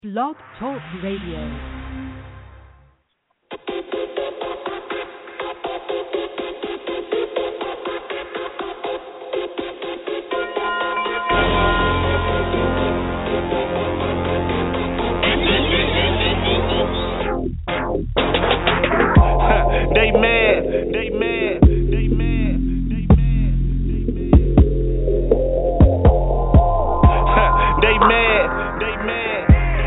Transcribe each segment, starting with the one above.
Blog Talk Radio. They mad, they mad, they mad, they mad, they mad, they mad.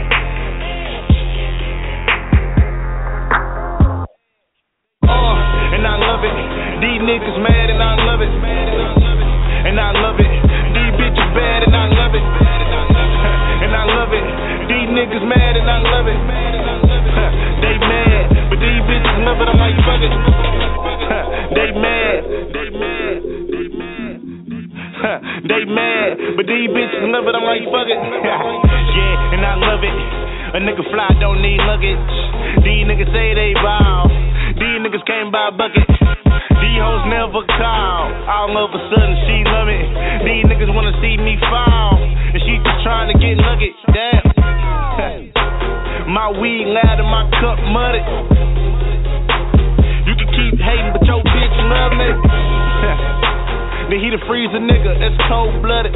And I love it. These niggas mad and I love it. And I love it. These bitches bad and I love it. And I love it. These niggas mad and I love it. They mad, but these bitches love it. I'm like, fuck it. They mad, they mad, they mad. They mad, but these bitches love it. I'm like, fuck it. Yeah, and I love it. A nigga fly don't need luggage. These niggas say they bow. These niggas came by a bucket. These hoes never call. All of a sudden she love it. These niggas wanna see me fall, and she just trying to get luggage. Damn. My weed loud and my cup muddy. You can keep hating, but your bitch love me. Then he to freeze a nigga, that's cold-blooded.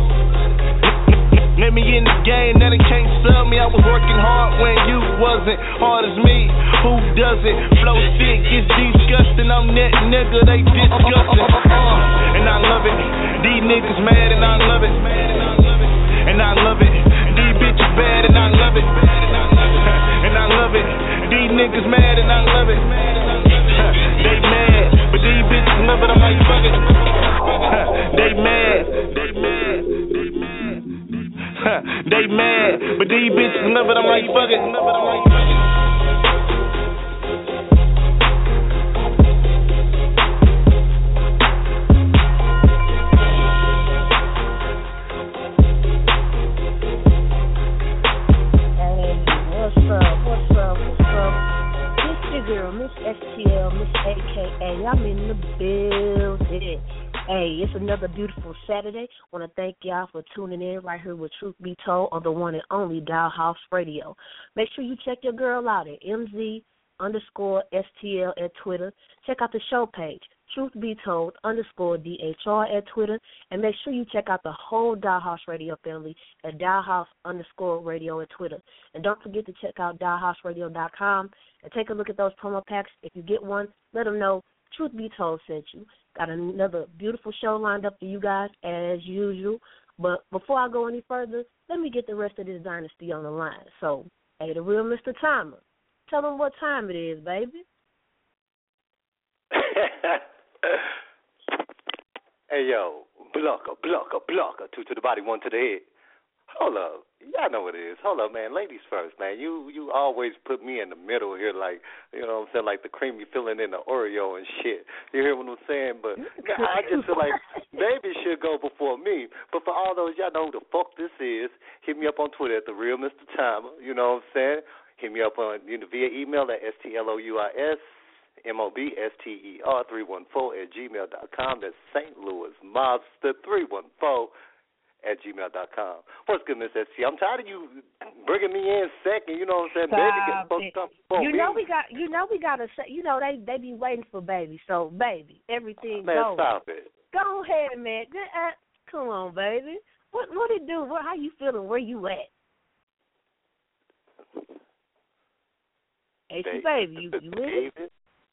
Let me in the game, that it can't sell me. I was working hard when you wasn't hard as me. Who does it? Flow sick, it's disgusting. I'm that nigga, they disgusting. And I love it. These niggas mad and I love it. And I love it. These bitches bad and I love it. And I love it. These niggas mad and I love it. They mad, but these bitches love it. I'm like, fuck it. They mad, they mad, they mad. They mad, but these bitches love it. I'm like, fuck it. I'm like, fuck it. Miss STL, Miss AKA, I'm in the building. Hey, it's another beautiful Saturday. Want to thank y'all for tuning in right here with Truth Be Told on the one and only Dial House Radio. Make sure you check your girl out at MZ_STL at Twitter. Check out the show page, Truth Be Told _DHR at Twitter. And make sure you check out the whole Dial House Radio family at Dial House _radio at Twitter. And don't forget to check out dialhouseradio.com and take a look at those promo packs. If you get one, let them know Truth Be Told sent you. Got another beautiful show lined up for you guys as usual. But before I go any further, let me get the rest of this dynasty on the line. So, hey, the real Mr. Timer, tell them what time it is, baby. Hey, yo, blocker, two to the body, one to the head. Hold up. Y'all know what it is. Hold up, man. Ladies first, man. You always put me in the middle here, like, you know what I'm saying, like the creamy filling in the Oreo and shit. You hear what I'm saying? But I just feel like baby should go before me. But for all those, y'all know who the fuck this is, hit me up on Twitter at The Real Mr. Timer. You know what I'm saying? Hit me up on via email at STLOUISMOBSTER314 at gmail.com. That's St. Louis Mobster 314 at gmail.com. What's good, Miss ST? I'm tired of you bringing me in second. You know what I'm saying? Baby gets fucked up for you me. know we gotta say. You know they be waiting for baby. So baby, everything man, goes. stop it. Go ahead, man. Come on, baby. What it do? How you feeling? Where you at? Hey, baby, you live?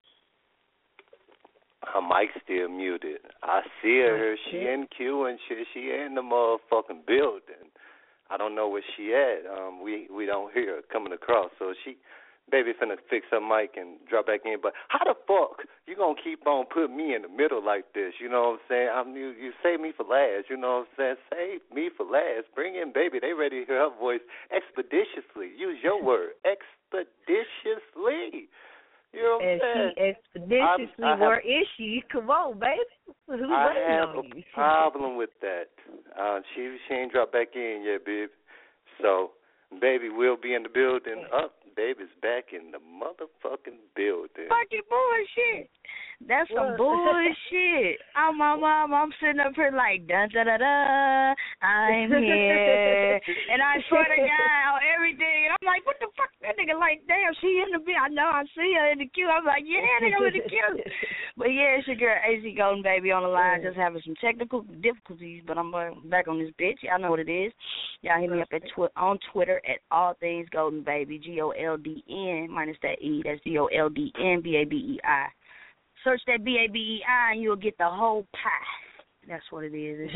Her mic's still muted. I see her. She in queue and shit. She in the motherfucking building. I don't know where she at. We don't hear her coming across. So she, baby, finna fix her mic and drop back in. But how the fuck you gonna keep on putting me in the middle like this? You know what I'm saying? You save me for last. You know what I'm saying? Save me for last. Bring in baby. They ready to hear her voice expeditiously. Use your word, expeditiously. You know what I'm saying? She expeditiously, where is she? Come on, baby. Who's I have on a you? problem with that. She ain't dropped back in yet, babe. So Baby will be in the building. Up, baby's back in the motherfucking building. Fucking bullshit. That's some bullshit. I'm my mom. I'm sitting up here like da da da da. I'm here, and I swear to God on everything. And I'm like, what the fuck? That nigga like, damn, she in the bed. I know, I see her in the queue. I'm like, yeah, nigga, I'm in the queue. But yeah, it's your girl AC Golden Baby on the line, just having some technical difficulties. But I'm back on this bitch. Y'all know what it is. Y'all hit me up on Twitter at All Things Golden Baby, GOLDN minus that E. That's GOLDN BABEI. Search that BABEI and you'll get the whole pie. That's what it is.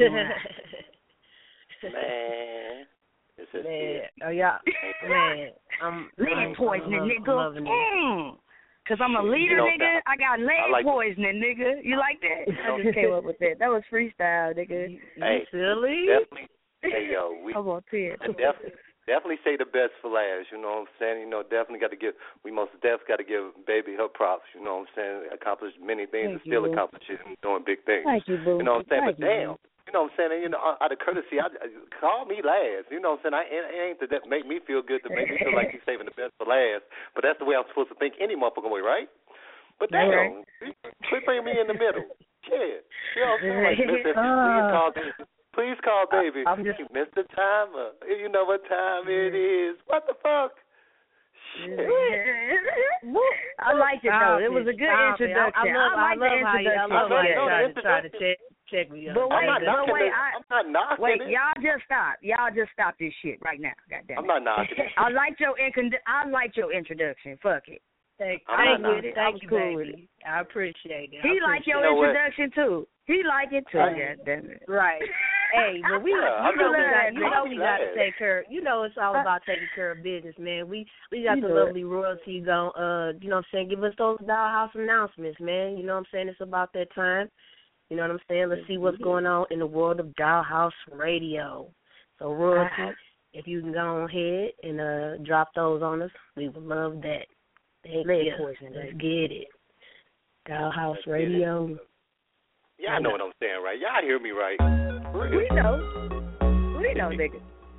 Man. Man. Oh, yeah. Man. I'm lead poisoning, nigga. Because I'm a leader, nigga. I got lead poisoning, nigga. You like that? I just came up with that. That was freestyle, nigga. Hey, silly? Definitely. Hey, yo. Come on, Definitely say the best for last, you know what I'm saying? You know, definitely got to give, we most definitely got to give Baby her props, you know what I'm saying? Accomplished many things and still accomplishing and doing big things. Thank you, boo. You know what I'm saying? Thank But damn, you know what I'm saying? You know, out of courtesy, call me last. You know what I'm saying? It ain't to make me feel good, to make me feel like you're saving the best for last. But that's the way I'm supposed to think any motherfucking way, right? But damn, quit putting me in the middle. Yeah. You know what I'm saying? Like, listen, please call Baby. You missed the timer. You know what time it is. What the fuck? Shit. I liked it, though. It was a good introduction. I love how you try to check me up. But wait, I'm not knocking wait, it. y'all just stop. Y'all just stop this shit right now. Goddamn. I'm not knocking it. I liked your introduction. Fuck it. Thank you, cool baby. I appreciate it. He liked your introduction, too. He liked it, too. Goddamn it. Right. Hey, but we got to take care. You know, it's all about taking care of business, man. We got the lovely royalty going. You know what I'm saying? Give us those Dollhouse announcements, man. You know what I'm saying? It's about that time. You know what I'm saying? Let's see what's going on in the world of Dollhouse Radio. So royalty, if you can go ahead and drop those on us, we would love that. Thank you. Let's get it. Dollhouse Radio. Yeah, I know what I'm saying, right? Y'all hear me right? We know, nigga.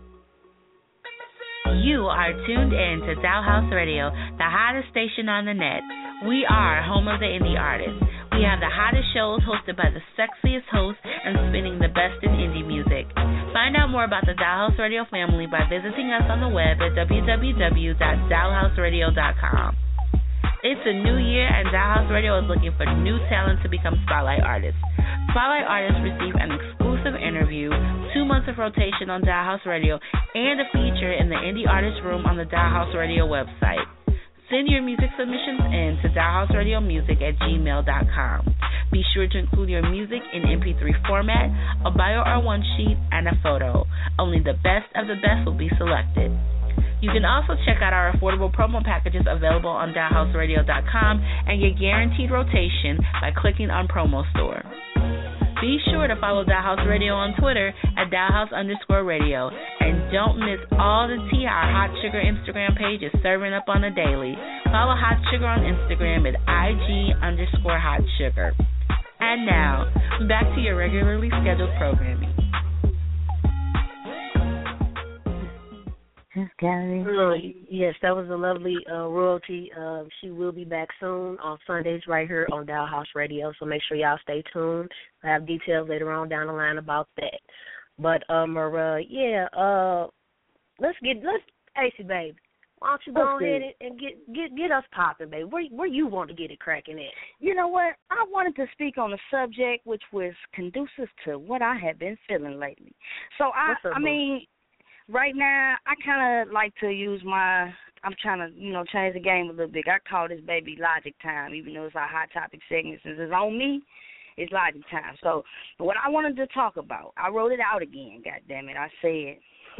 You are tuned in to Dollhouse Radio, the hottest station on the net. We are home of the indie artists. We have the hottest shows hosted by the sexiest hosts and spinning the best in indie music. Find out more about the Dollhouse Radio family by visiting us on the web at www.dollhouseradio.com. It's a new year, and Dollhouse Radio is looking for new talent to become Spotlight Artists. Spotlight Artists receive an exclusive interview, 2 months of rotation on Dollhouse Radio, and a feature in the Indie Artist Room on the Dollhouse Radio website. Send your music submissions in to dollhouseradiomusic@gmail.com. Be sure to include your music in MP3 format, a bio or one sheet, and a photo. Only the best of the best will be selected. You can also check out our affordable promo packages available on dollhouseradio.com and get guaranteed rotation by clicking on Promo Store. Be sure to follow Dollhouse Radio on Twitter at Dollhouse_radio. And don't miss all the tea our Hot Sugar Instagram page is serving up on the daily. Follow Hot Sugar on Instagram at IG_HotSugar. And now, back to your regularly scheduled programming. Yes, that was a lovely royalty. She will be back soon on Sundays right here on Dollhouse Radio, so make sure y'all stay tuned. I have details later on down the line about that. But let's AC baby, why don't you go ahead and get us popping, baby? Where you want to get it cracking at? You know what? I wanted to speak on a subject which was conducive to what I have been feeling lately. So I mean, right now, I kind of like to use I'm trying to, change the game a little bit. I call this baby Logic Time, even though it's our hot topic segment. Since it's on me, it's Logic Time. So what I wanted to talk about, I wrote it out again, goddammit. I said,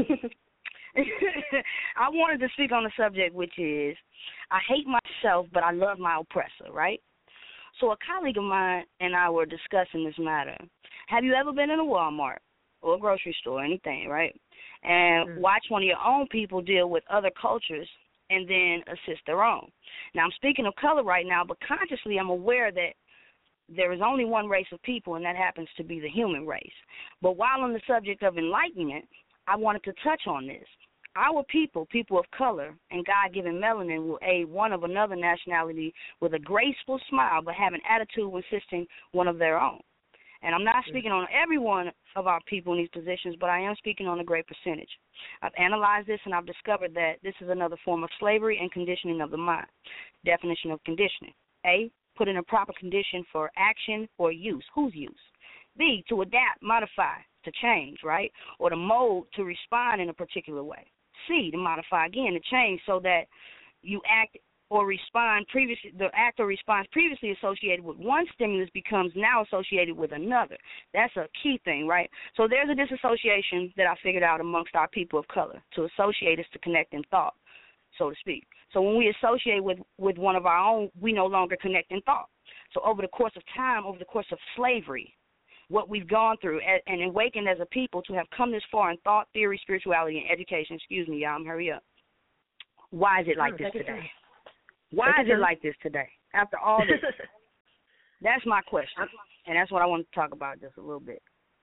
I wanted to speak on the subject, which is, I hate myself, but I love my oppressor, right? So a colleague of mine and I were discussing this matter. Have you ever been in a Walmart or a grocery store, anything, right? And watch one of your own people deal with other cultures and then assist their own. Now, I'm speaking of color right now, but consciously I'm aware that there is only one race of people, and that happens to be the human race. But while on the subject of enlightenment, I wanted to touch on this. our people of color, and God-given melanin will aid one of another nationality with a graceful smile but have an attitude insisting one of their own. And I'm not speaking on every one of our people in these positions, but I am speaking on a great percentage. I've analyzed this, and I've discovered that this is another form of slavery and conditioning of the mind. Definition of conditioning. A, put in a proper condition for action or use. Whose use? B, to adapt, modify, to change, right? Or to mold to respond in a particular way. C, to modify again, to change so that you act or respond previously, the act or response previously associated with one stimulus becomes now associated with another. That's a key thing, right? So there's a disassociation that I figured out amongst our people of color. To associate is to connect in thought, so to speak. So when we associate with one of our own, we no longer connect in thought. So over the course of time, over the course of slavery, what we've gone through and awakened as a people to have come this far in thought, theory, spirituality, and education. Excuse me, y'all, hurry up. Why is it like this today? Why is it like this today? After all this, that's my question, and that's what I want to talk about just a little bit.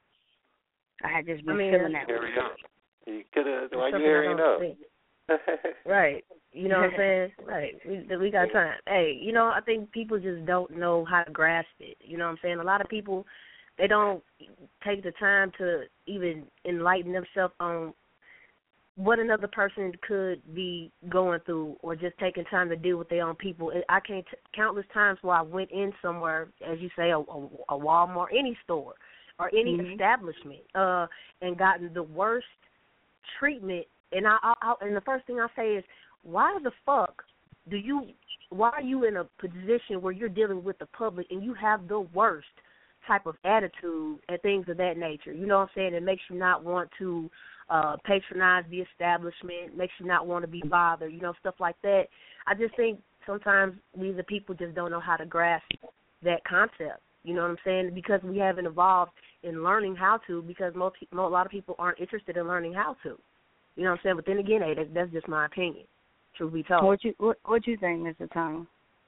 I had just been feeling that. Hurry up. You could have. Why you hurrying up? Right. You know what I'm saying? Right. We got time. Hey, you know, I think people just don't know how to grasp it. You know what I'm saying? A lot of people, they don't take the time to even enlighten themselves on what another person could be going through, or just taking time to deal with their own people. I can't countless times where I went in somewhere, as you say, a Walmart, any store, or any establishment, and gotten the worst treatment. And and the first thing I say is, why the fuck why are you in a position where you're dealing with the public and you have the worst type of attitude and things of that nature? You know what I'm saying? It makes you not want to patronize the establishment, makes you not want to be bothered, you know, stuff like that. I just think sometimes we the people just don't know how to grasp that concept, you know what I'm saying, because we haven't evolved in learning how to, because a lot of people aren't interested in learning how to, you know what I'm saying. But then again, hey, that's just my opinion, truth be told. What you think, Mr. Thomas?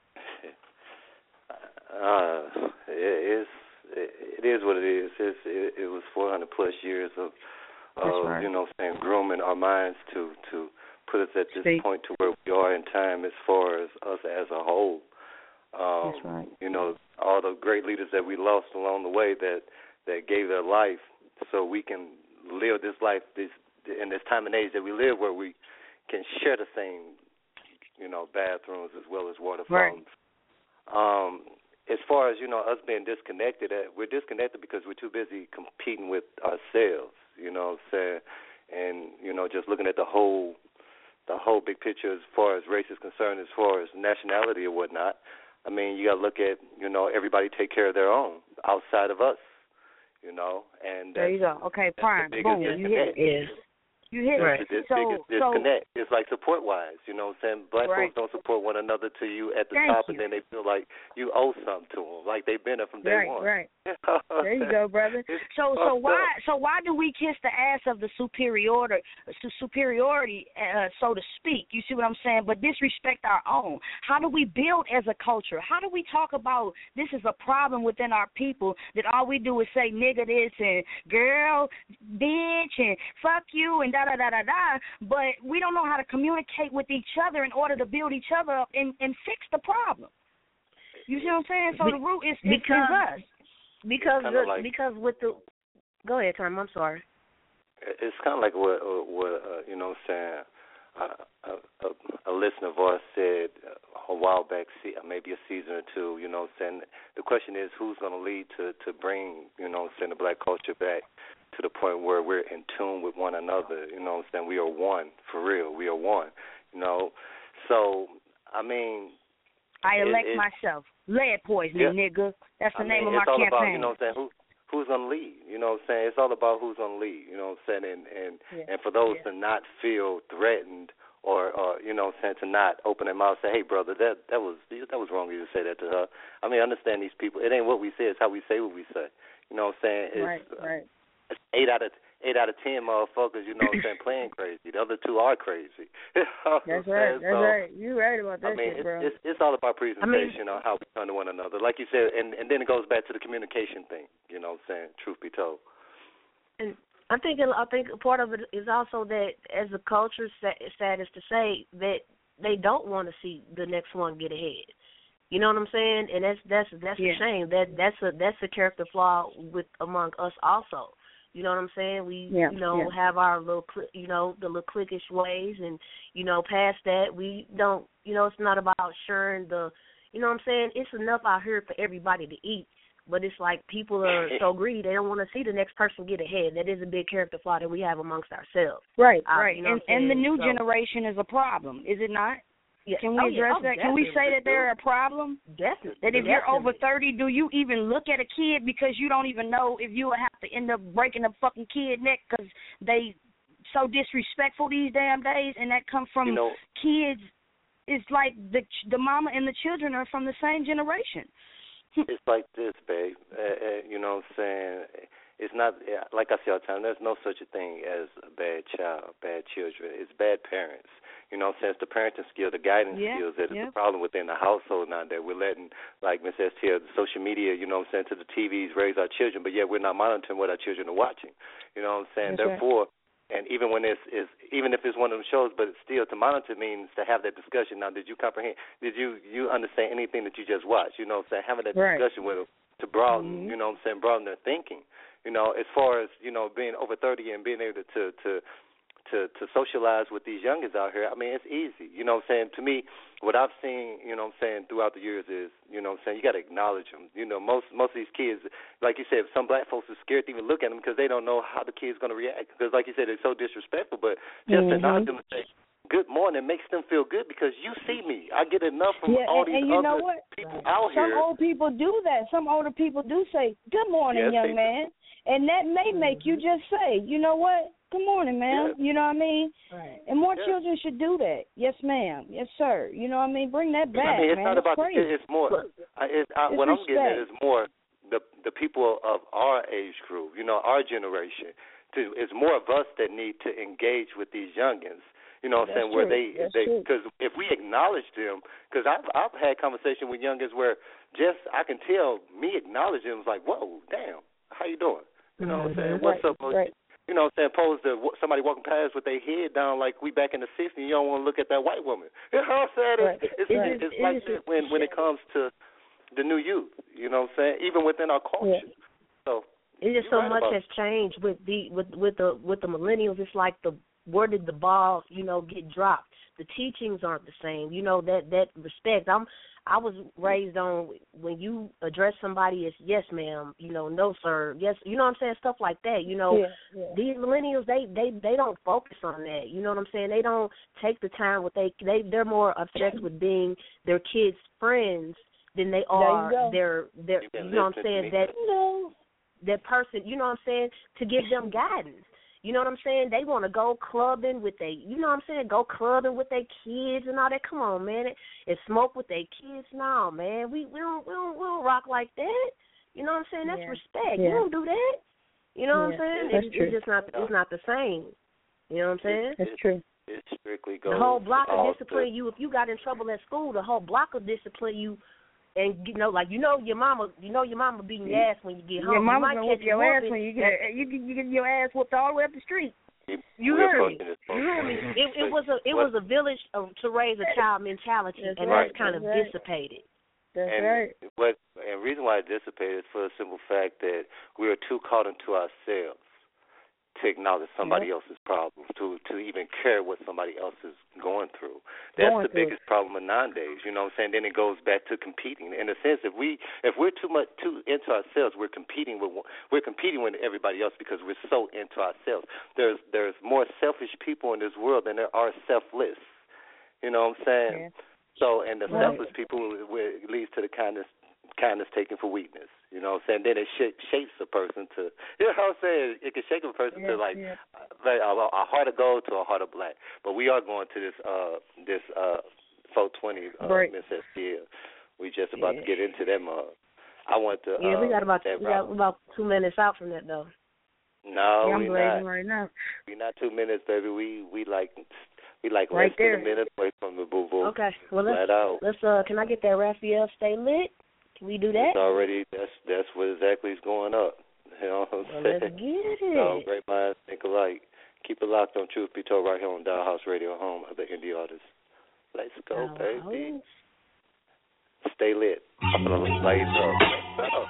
It is what it is. It was 400 plus years of right. You know, saying grooming our minds to put us at this point to where we are in time as far as us as a whole. That's right. You know, all the great leaders that we lost along the way that gave their life so we can live this life in this time and age that we live, where we can share the same, you know, bathrooms as well as water fountains. Right. As far as, you know, us being disconnected, we're disconnected because we're too busy competing with ourselves, you know what I'm saying? And, you know, just looking at the whole big picture as far as race is concerned, as far as nationality or whatnot. I mean, you got to look at, you know, everybody take care of their own outside of us, you know. And there you go. Okay, prime. Boom. You hit it. You hit it. It's the biggest disconnect. It's like support-wise, you know what I'm saying? Black folks don't support one another to you at the top, and then they feel like you owe something to them, like they've been there from day one. Right. There you go, brother. So why do we kiss the ass of the superiority, so to speak? You see what I'm saying? But disrespect our own. How do we build as a culture? How do we talk about this is a problem within our people that all we do is say nigga this and girl, bitch, and fuck you and but we don't know how to communicate with each other in order to build each other up and fix the problem. You see what I'm saying? So the root is us. Because with the go ahead, Tom. I'm sorry. It's kind of like what you know what I'm saying. A listener of ours said a while back, maybe a season or two. You know what I'm saying. The question is, who's going to lead to bring, you know what I'm saying, the black culture back to the point where we're in tune with one another, you know what I'm saying? We are one, for real. We are one, you know. So, I mean, I elect myself. Lead poisoning, nigga. That's the name of my campaign. It's all about, you know what I'm saying, who's going to lead, you know what I'm saying? It's all about who's going to lead, you know what I'm saying? And for those to not feel threatened or you know what I'm saying, to not open their mouth and say, hey, brother, that was wrong of you to say that to her. I mean, I understand these people. It ain't what we say, it's how we say what we say. You know what I'm saying? It's, right. 8 out of 10 motherfuckers, you know what I'm saying, playing crazy. The other 2 are crazy. That's right. That's right. You're right about that shit, bro. It's all about presentation on how we turn to one another. Like you said, and then it goes back to the communication thing, you know what I'm saying, truth be told. And I think part of it is also that as a culture, sad is to say, that they don't want to see the next one get ahead. You know what I'm saying? And that's a shame. That's a character flaw among us also. You know what I'm saying? We have our little the little cliquish ways, and past that we don't. It's not about sharing the. You know what I'm saying? It's enough out here for everybody to eat. But it's like people are so greedy, they don't want to see the next person get ahead. That is a big character flaw that we have amongst ourselves. Right, right. And the new generation is a problem, is it not? Yeah. Can we address that? Can we say that they're a problem? Definitely. That if you're over 30, do you even look at a kid because you don't even know if you will have to end up breaking a fucking kid neck because they so disrespectful these damn days, and that comes from kids. It's like the mama and the children are from the same generation. It's like this, babe. You know what I'm saying? It's not, like I say all the time, there's no such a thing as a bad child, bad children. It's bad parents. You know what I'm saying? It's the parenting skill, the guidance skills that is the problem within the household now, that we're letting, like Ms. S. here, the social media, you know what I'm saying, to the TVs raise our children, but yet we're not monitoring what our children are watching. You know what I'm saying? That's Therefore, and even when even if it's one of them shows, but it's still to monitor means to have that discussion. Now, did you comprehend? Did you understand anything that you just watched? You know what I'm saying? Having that discussion with them to broaden, you know what I'm saying, broaden their thinking. As far as, being over 30 and being able to socialize with these youngins out here, I mean, it's easy. You know what I'm saying? To me, what I've seen, you know what I'm saying, throughout the years is, you know what I'm saying, you got to acknowledge them. Most of these kids, like you said, some black folks are scared to even look at them because they don't know how the kid's going to react. Because, like you said, they're so disrespectful. But just to acknowledge them and say, good morning makes them feel good because you see me. I get enough from all these other people out here. Some old people do that. Some older people do say, good morning, young man. And that may make you just say, you know what? Good morning, ma'am. You know what I mean? Right. And more children should do that. Yes, ma'am. Yes, sir. You know what I mean? Bring that back, it's man. not about crazy. It's more. What I'm getting at is more the people of our age group, our generation. It's more of us that need to engage with these youngins. You know what I'm saying? Where because if we acknowledge them, because I've had conversation with youngins where I can tell me acknowledging them is like, whoa, damn, how you doing? You know what I'm saying? What's up? You know what I'm saying? Opposed to somebody walking past with their head down like we back in the 60s, you don't want to look at that white woman. You know what I'm saying? It's like that when it comes to the new youth. You know what I'm saying? Even within our culture. So it's just so much has changed with the millennials. It's like where did the ball, get dropped? The teachings aren't the same. That respect. I was raised on when you address somebody as yes, ma'am, no, sir, yes, you know what I'm saying, stuff like that. These millennials, they don't focus on that. You know what I'm saying? They don't take the time with they're more obsessed with being their kids' friends than they are their you know what I'm saying, that person, you know what I'm saying, to give them guidance. You know what I'm saying? They want to go clubbing with go clubbing with their kids and all that. Come on, man, and smoke with their kids. No, man, we don't rock like that. You know what I'm saying? That's respect. You don't do that. You know what I'm saying? It's just not. It's not the same. You know what I'm saying? That's true. It strictly goes. The whole block will discipline you if you got in trouble at school. The whole block will discipline you. And your mama beating your ass when you get home. Your mama gonna whoop your ass when you get your ass whooped all the way up the street. You heard me. It was a village to raise a child mentality, and that's kind of dissipated. That's right. And the reason why it dissipated is for the simple fact that we are too caught into ourselves to acknowledge somebody else's problems, to even care what somebody else is going through. That's the biggest problem of nowadays. You know what I'm saying? Then it goes back to competing. In a sense, if we're too into ourselves, we're competing with everybody else because we're so into ourselves. There's more selfish people in this world than there are selfless. You know what I'm saying? Yeah. So, and the selfless people leads to the kindness taken for weakness. You know what I'm saying? Then it shapes a person to, you know what I'm saying? It can shape a person to like a heart of gold to a heart of black. But we are going to this 420 Miss S. We just about to get into them. I want to. Yeah, we got about 2 minutes out from that though. No, I'm blazing right now. We're not 2 minutes, baby. We like right less there. than a minute away from the boo boo. Okay, well let's can I get that Raphael Stay Lit? Can we do that? It's already that's what exactly is going up. You know what I'm Well, saying? let's get it. So, great minds think alike. Keep it locked on Truth Be Told right here on Dollhouse Radio, home of the indie artists. Let's go, baby. Stay lit. I'm going to blaze up. Let's go.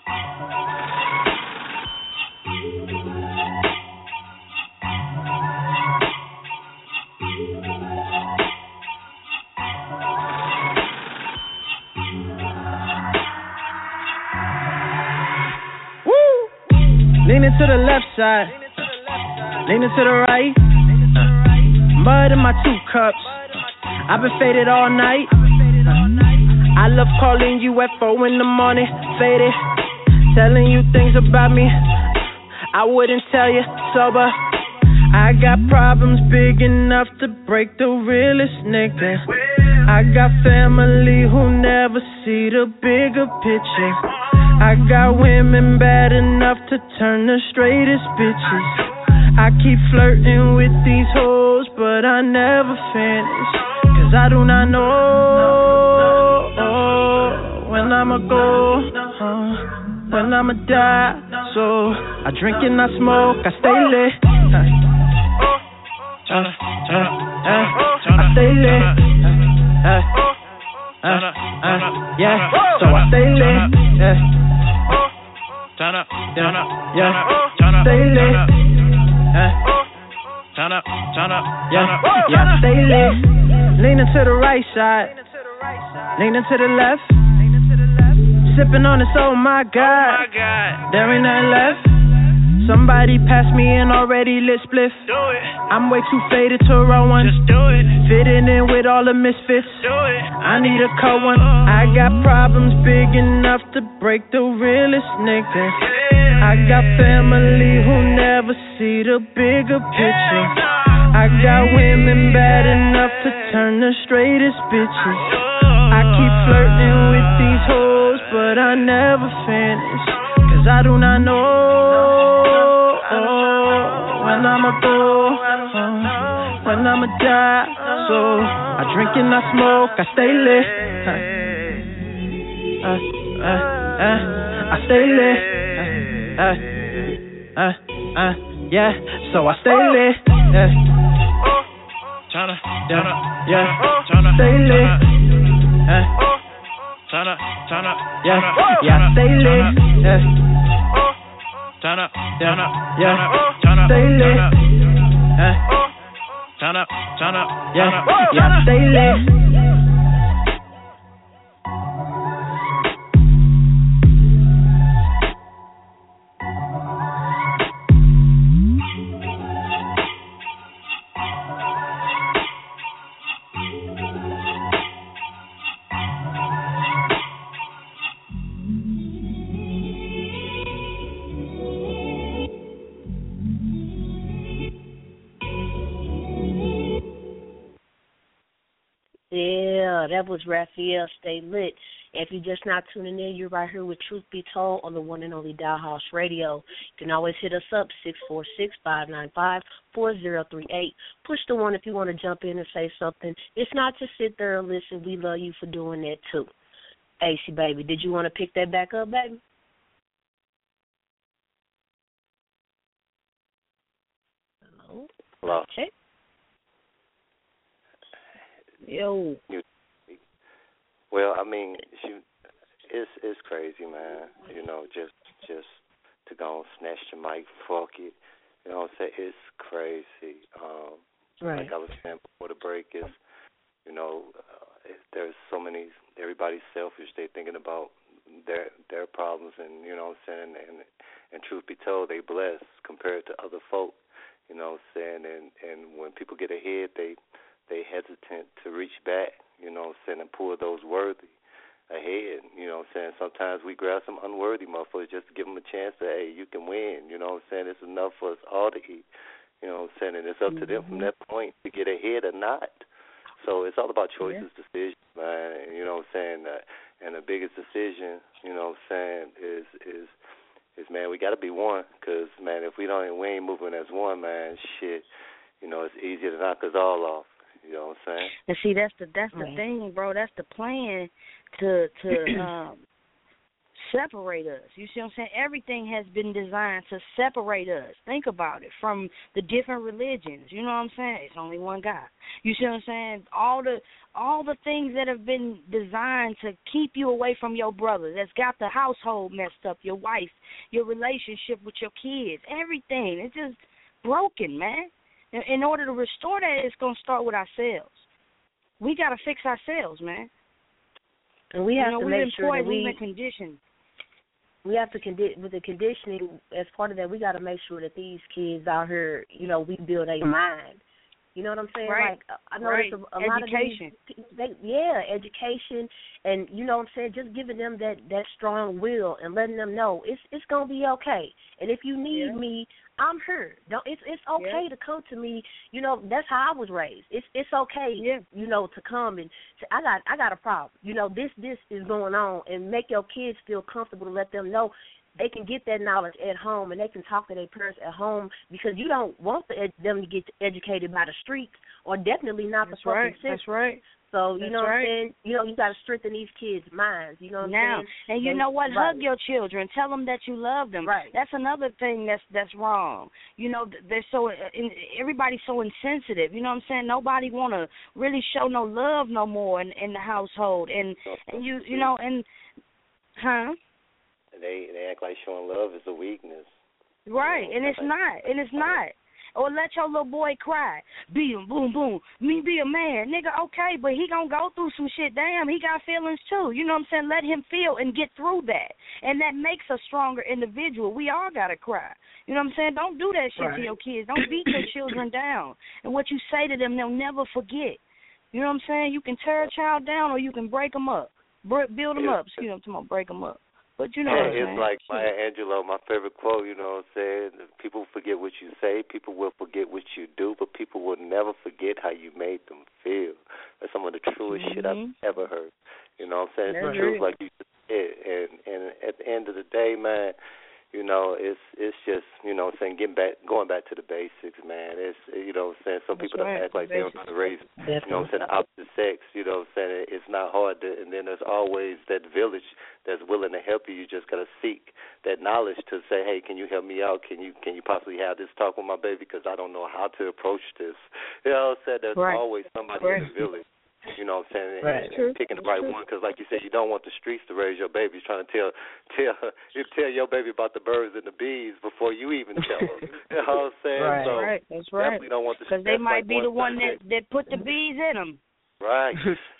Leaning to the left side, leaning to the right. Mud in my 2 cups. I've been faded all night. I love calling you at 4 in the morning, faded, telling you things about me I wouldn't tell you sober. I got problems big enough to break the realest nigga. I got family who never see the bigger picture. I got women bad enough to turn the straightest bitches. I keep flirting with these hoes, but I never finish. Cause I do not know when I'ma go, when I'ma die. So I drink and I smoke, I stay lit. I stay lit. Yeah, so I stay lit. Stay lit. Yeah, stay lit. Leaning to the right side, leaning to the left. Sipping on this, oh my God, there ain't nothing left. Somebody passed me an already lit spliff. I'm way too faded to roll one. Just do it. Fitting in with all the misfits. Do it. I need a cold one. I got problems big enough to break the realest nigga. I got family who never see the bigger picture. I got women bad enough to turn the straightest bitches. I keep flirting with these hoes, but I never finish. Cause I do not know when I'ma go, when I'ma die. So I drink and I smoke, I stay lit. I stay lit. Yeah, so I stay lit. Stay lit. Yeah, stay lit. Stay lit. Stay lit. Yeah, that was Raphael, Stay Lit. If you're just not tuning in, you're right here with Truth Be Told on the one and only Dollhouse Radio. You can always hit us up, 646-595-4038. Push the one if you want to jump in and say something. If not, just sit there and listen. We love you for doing that, too. AC, baby, did you want to pick that back up, baby? Hello. Okay. Yo. Well, I mean, it's crazy, man. You know, just to go and snatch the mic, fuck it. You know what I'm saying? It's crazy. Right. Like I was saying before the break, is there's so many. Everybody's selfish. They thinking about their problems, and you know what I'm saying. And truth be told, they blessed compared to other folk. You know what I'm saying. And when people get ahead, they hesitant to reach back, you know what I'm saying, and pull those worthy ahead, you know what I'm saying. Sometimes we grab some unworthy motherfuckers just to give them a chance to, hey, you can win, you know what I'm saying. It's enough for us all to eat, you know what I'm saying, and it's up to them from that point to get ahead or not. So it's all about choices, decisions, man, you know what I'm saying. And the biggest decision, you know what I'm saying, is man, we got to be one, because, man, if we ain't moving as one, man, shit, you know, it's easier to knock us all off. You know what I'm saying? And see, that's the thing, bro. That's the plan to separate us. You see what I'm saying? Everything has been designed to separate us. Think about it, from the different religions. You know what I'm saying? It's only one God. You see what I'm saying? All the things that have been designed to keep you away from your brother, that's got the household messed up, your wife, your relationship with your kids, everything. It's just broken, man. In order to restore that, it's going to start with ourselves. We got to fix ourselves, man. And we have to make sure that we've been conditioned. We have to with the conditioning as part of that. We got to make sure that these kids out here, we build a mind. You know what I'm saying? Right. Like I know there's a lot of education. Education, and you know what I'm saying. Just giving them that strong will and letting them know it's gonna be okay. And if you need me, I'm here. Don't it's okay to come to me. That's how I was raised. It's okay. To come and say, I got a problem. This is going on, and make your kids feel comfortable to let them know. They can get that knowledge at home, and they can talk to their parents at home, because you don't want them to get educated by the streets, or definitely not the fucking system. That's right. So, you know what I'm saying? You got to strengthen these kids' minds. You know what I'm saying? And you know what? Right. Hug your children. Tell them that you love them. Right. That's another thing that's wrong. They're everybody's so insensitive. You know what I'm saying? Nobody want to really show no love no more in the household. And They act like showing love is a weakness. Right, and it's not. Or let your little boy cry. Beat him, boom, boom. Me be a man. Nigga, okay, but he gonna go through some shit. Damn, he got feelings too. You know what I'm saying? Let him feel and get through that. And that makes a stronger individual. We all gotta cry. You know what I'm saying? Don't do that shit to your kids. Don't beat your children down. And what you say to them, they'll never forget. You know what I'm saying? You can tear a child down, or you can break them up. Build them up. Excuse me, I'm talking about break them up. But you know what I'm saying? It's like Maya Angelou, my favorite quote, you know what I'm saying? People forget what you say, people will forget what you do, but people will never forget how you made them feel. That's some of the truest shit I've ever heard. You know what I'm saying? It's the truth, like you just said. And at the end of the day, man, it's just, what I'm saying, going back to the basics, man. It's, what I'm saying, some people don't act like they don't know how to raise, what I'm saying, the opposite sex, what I'm saying, it's not hard to, and then there's always that village that's willing to help you. You just got to seek that knowledge to say, hey, can you help me out? Can you possibly have this talk with my baby, because I don't know how to approach this. You know what I'm saying? There's always somebody in the village. You know what I'm saying? And picking the right one, because like you said, you don't want the streets to raise your baby. You're trying to tell your baby about the birds and the bees before you even tell them. You know what I'm saying? Right, so that's right. Definitely don't want the because they might be the one that put the bees in them. Right.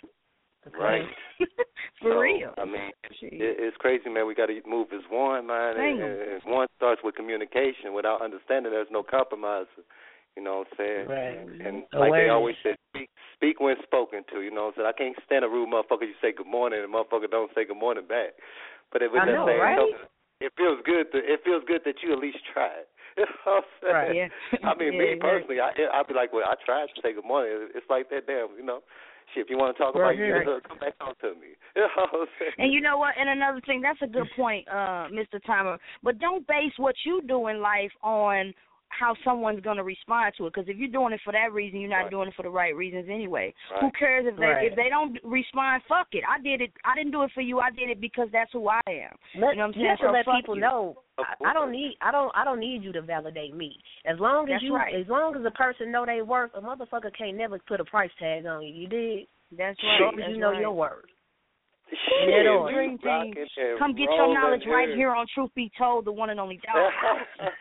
Right. For real. I mean, it's crazy, man. We got to move as one, man. And one starts with communication. Without understanding, there's no compromise. You know what I'm saying? Right. And like they always said, speak when spoken to. You know what I'm saying? I can't stand a rude motherfucker. You say good morning, and the motherfucker don't say good morning back. But with that same token, it feels good that you at least tried. You know what I'm saying? Right. Yeah. I mean, me personally, I'd be like, well, I tried to say good morning. It's like that, damn, shit, if you want to talk about you, come back on to me. You know what I'm saying? And you know what? And another thing, that's a good point, Mr. Timer. But don't base what you do in life on how someone's going to respond to it, because if you're doing it for that reason, you're not doing it for the right reasons anyway. Who cares if they don't respond? Fuck it. I did it. I didn't do it for you. I did it because that's who I am. You know what I'm saying? You have to let people you. know. I don't need you to validate me. As long as as long as a person know their worth, a motherfucker can't never put a price tag on you. You dig? That's right. As long as you know your worth. Shit, Dream Team. Come get your knowledge right here on Truth Be Told, the one and only Dow House.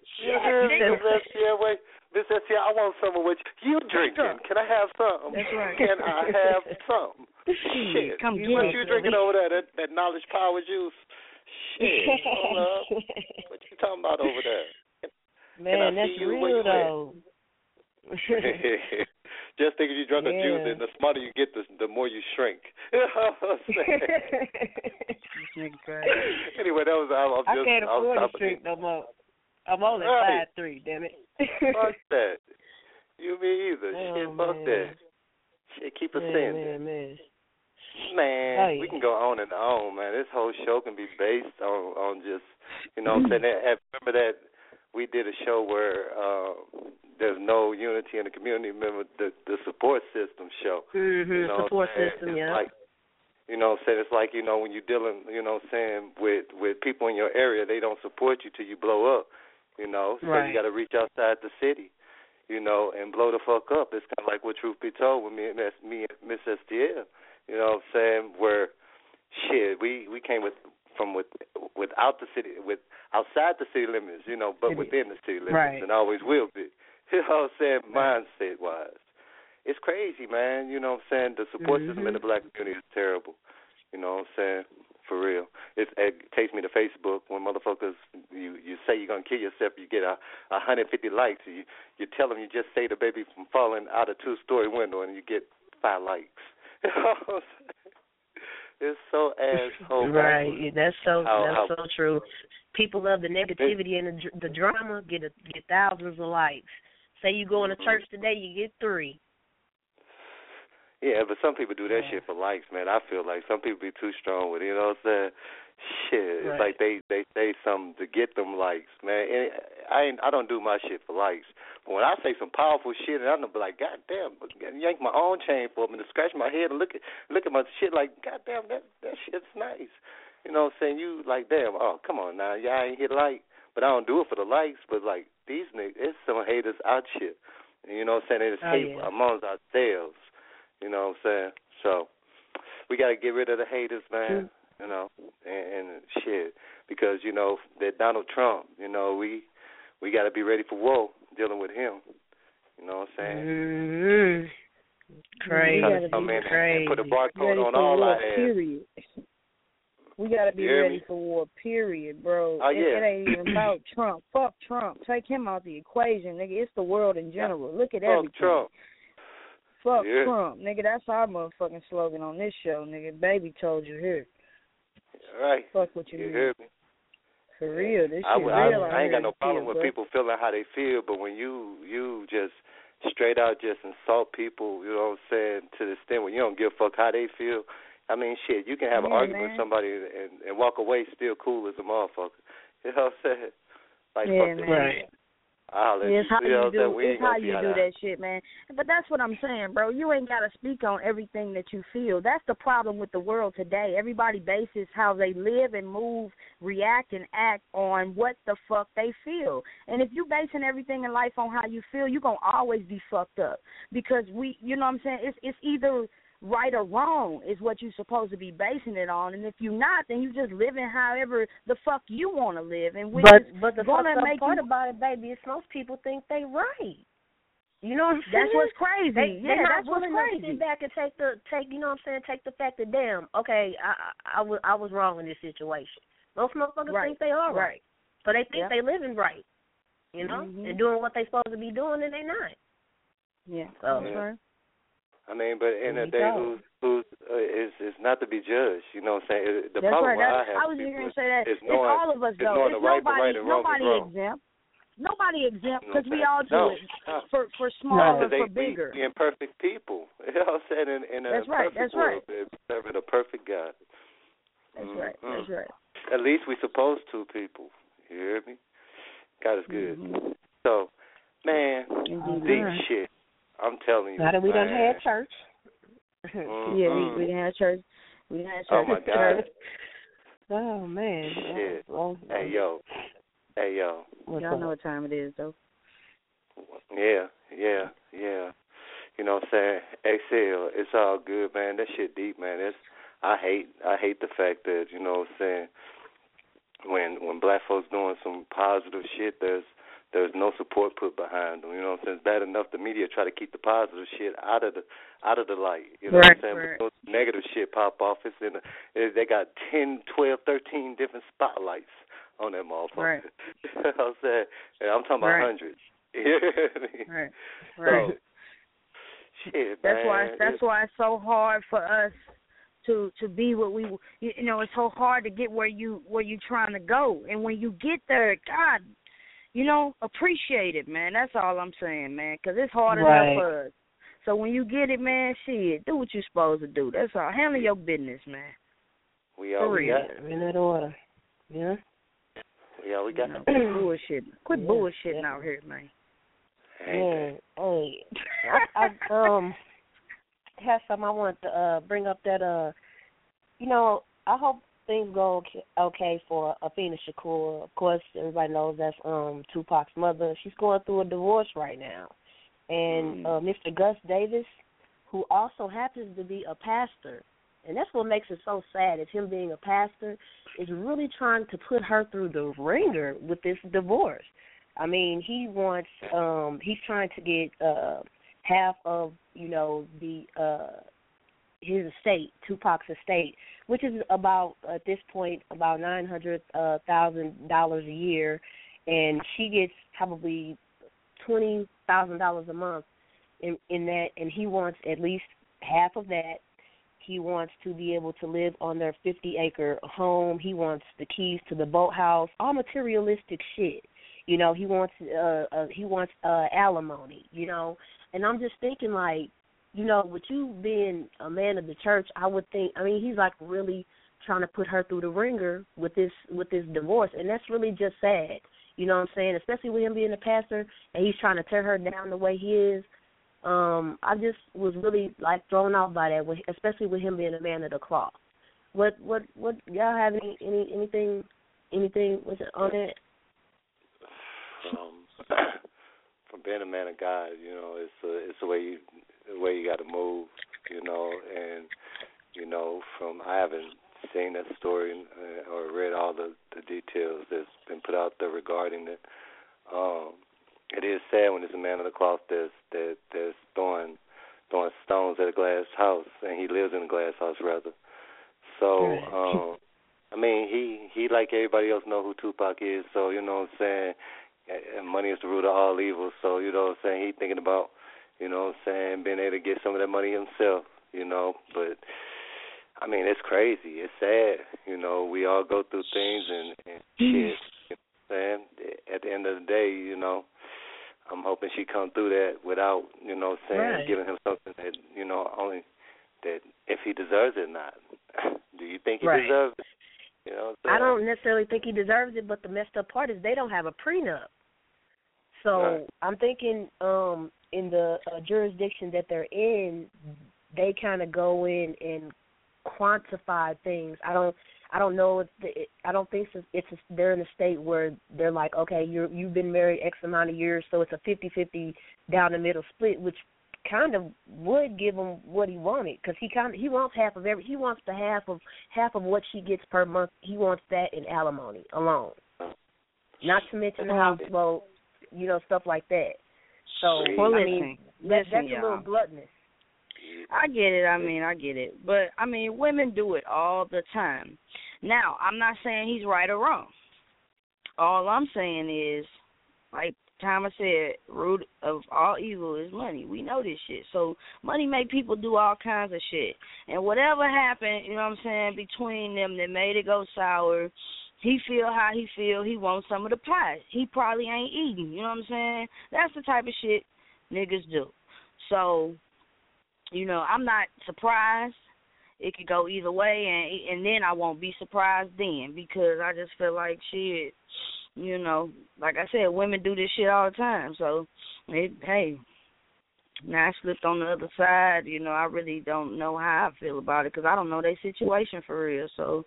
Miss SCI, I want some of what you drinking. Can I have some? That's right. Can I have some? Shit. Come get what it. you drinking over there? That knowledge power juice? Shit. Hold up. What you talking about over there? Man, that's real though. Just think if you drink a juice, and the smarter you get, the more you shrink. You know what I'm saying? Anyway, that was I can't afford to shrink no more. I'm only 5'3", damn it. Fuck that. You me either. Fuck that. Shit, keep us saying that. Man, we can go on and on, man. This whole show can be based on just, you know what I'm saying? Remember that we did a show where there's no unity in the community. Remember the support system show. Support system, yeah. You know what I'm saying? It's like, you know, when you're dealing, you know what I'm saying, with people in your area, they don't support you till you blow up, you know. So you got to reach outside the city, you know, and blow the fuck up. It's kind of like what Truth Be Told with me and Miss STL, you know what I'm saying, where, shit, we came without the city, with outside the city limits, you know, but within the city limits, and always will be. You know what I'm saying, mindset-wise. It's crazy, man. You know what I'm saying? The support system in the black community is terrible. You know what I'm saying? For real. It takes me to Facebook when motherfuckers, you say you're going to kill yourself, you get 150 likes. You tell them you just saved a baby from falling out a 2-story window and you get 5 likes. You know what I'm saying? It's so asshole. Right. That's so true. People love the negativity and the drama, get thousands of likes. Say you go to church today, you get 3. Yeah, but some people do that shit for likes, man. I feel like some people be too strong with it, you know what I'm saying? Shit, it's like they say something to get them likes, man. And I don't do my shit for likes. But when I say some powerful shit, and I'm gonna be like, God damn, yank my own chain for me to scratch my head and look at my shit like, God damn, that shit's nice. You know what I'm saying? You like, damn, oh, come on now, y'all ain't hit like. But I don't do it for the likes, but like these niggas, it's some haters out shit. You know what I'm saying? It's hate amongst ourselves. You know what I'm saying? So we got to get rid of the haters, man, you know, and shit. Because, you know, that Donald Trump, you know, we got to be ready for war dealing with him. You know what I'm saying? Crazy. And put a barcode on all our ass. Period. We got to be ready for war, period, bro. It ain't even about Trump. Fuck Trump. Take him out the equation, nigga. It's the world in general. Look at everything. Trump. Fuck Trump, nigga. That's our motherfucking slogan on this show, nigga. Baby told you here. Right. Fuck what you mean. Heard me. For real, this shit real. I ain't got no problem with people feeling how they feel, but when you just straight out just insult people, you know what I'm saying, to the extent where you don't give a fuck how they feel. I mean, shit, you can have an argument with somebody and walk away still cool as a motherfucker. You know what I'm saying? Like, fuck that shit. It's how you do that shit, man. But that's what I'm saying, bro. You ain't got to speak on everything that you feel. That's the problem with the world today. Everybody bases how they live and move, react, and act on what the fuck they feel. And if you basing everything in life on how you feel, you're going to always be fucked up. Because you know what I'm saying, it's either right or wrong is what you're supposed to be basing it on, and if you're not, then you just living however the fuck you want to live. And but the fucked up part about it, baby, is most people think they right. You know what I'm saying? That's what's crazy. That's what's crazy. Sit back and take you know what I'm saying, take the fact that damn, okay, I was wrong in this situation. Most motherfuckers think they are right, so they think they living right, you know, and doing what they supposed to be doing, and they not. Yeah. So. I mean, but in the day, who's is not to be judged. You know what I'm saying? The That's problem right. I have I was just going to say that. is It's all of us, though. It's nobody exempt. Nobody exempt because we all do it for small or for bigger. We imperfect people. You know what I'm saying? In a perfect world, serving a perfect God. That's right. That's right. At least we supposed to, people. You hear me? God is good. So, man, deep shit. I'm telling you. Now that we done had church. Yeah, we done had church. We done had church. Oh, my God. Oh, man. Shit. Hey, yo. Y'all know what time it is, though. Yeah. You know what I'm saying? Excel, it's all good, man. That shit deep, man. I hate the fact that, you know what I'm saying, when black folks doing some positive shit, there's no support put behind them. You know what I'm saying? It's bad enough the media try to keep the positive shit out of the light. You know what I'm saying? But those negative shit pop off. They got 10, 12, 13 different spotlights on that motherfucker. You know what I'm saying? And I'm talking about hundreds. Right. So, shit, That's why it's so hard for us to be what we, you know, it's so hard to get where you trying to go. And when you get there, God, you know, appreciate it, man. That's all I'm saying, man, because it's hard enough for us. So when you get it, man, shit, do what you're supposed to do. That's all. Handle your business, man. We all we got. In that order. Yeah? Yeah, we got. Quit bullshitting. Quit bullshitting out here, man. Hey, I have something I want to bring up that I hope things go okay for Afeni Shakur. Of course, everybody knows that's Tupac's mother. She's going through a divorce right now. And Mr. Gus Davis, who also happens to be a pastor, and that's what makes it so sad, is him being a pastor, is really trying to put her through the ringer with this divorce. I mean, he's trying to get half of, his estate, Tupac's estate, which is about, at this point, about $900,000 a year, and she gets probably $20,000 a month in that, and he wants at least half of that. He wants to be able to live on their 50-acre home. He wants the keys to the boathouse, all materialistic shit. He wants alimony, and I'm just thinking, like, with you being a man of the church, I would think, he's like really trying to put her through the ringer with this divorce, and that's really just sad. You know what I'm saying? Especially with him being a pastor, and he's trying to tear her down the way he is. I just was really like thrown off by that, especially with him being a man of the cloth. What y'all have anything was it on it? From being a man of God, it's the way you got to move, and from I haven't seen that story or read all the details that's been put out there regarding it. It is sad when there's a man of the cloth that's throwing stones at a glass house, and he lives in a glass house rather. So, he like everybody else know who Tupac is. So you know what I'm saying. And money is the root of all evil. So you know what I'm saying. He thinking about, being able to get some of that money himself. But it's crazy. It's sad. We all go through things and shit. At the end of the day, I'm hoping she come through that without, right, giving him something that, only that if he deserves it or not. Do you think he deserves it? I don't necessarily think he deserves it, but the messed up part is they don't have a prenup. So I'm thinking in the jurisdiction that they're in, they kind of go in and quantify things. I don't know I don't think they're in a state where they're like, okay, you've been married X amount of years, so it's a 50-50 down the middle split, which kind of would give him what he wanted, because he wants half of he wants the half of what she gets per month. He wants that in alimony alone, not to mention the house vote, stuff like that. So that's a little gluttonous. I get it. I get it. But, women do it all the time. Now, I'm not saying he's right or wrong. All I'm saying is, like Thomas said, root of all evil is money. We know this shit. So money make people do all kinds of shit. And whatever happened, between them that made it go sour, he feel how he feel. He wants some of the pie. He probably ain't eating. You know what I'm saying? That's the type of shit niggas do. So, I'm not surprised. It could go either way, and then I won't be surprised then, because I just feel like shit, like I said, women do this shit all the time. So, hey, now I slipped on the other side. I really don't know how I feel about it, because I don't know their situation for real. So,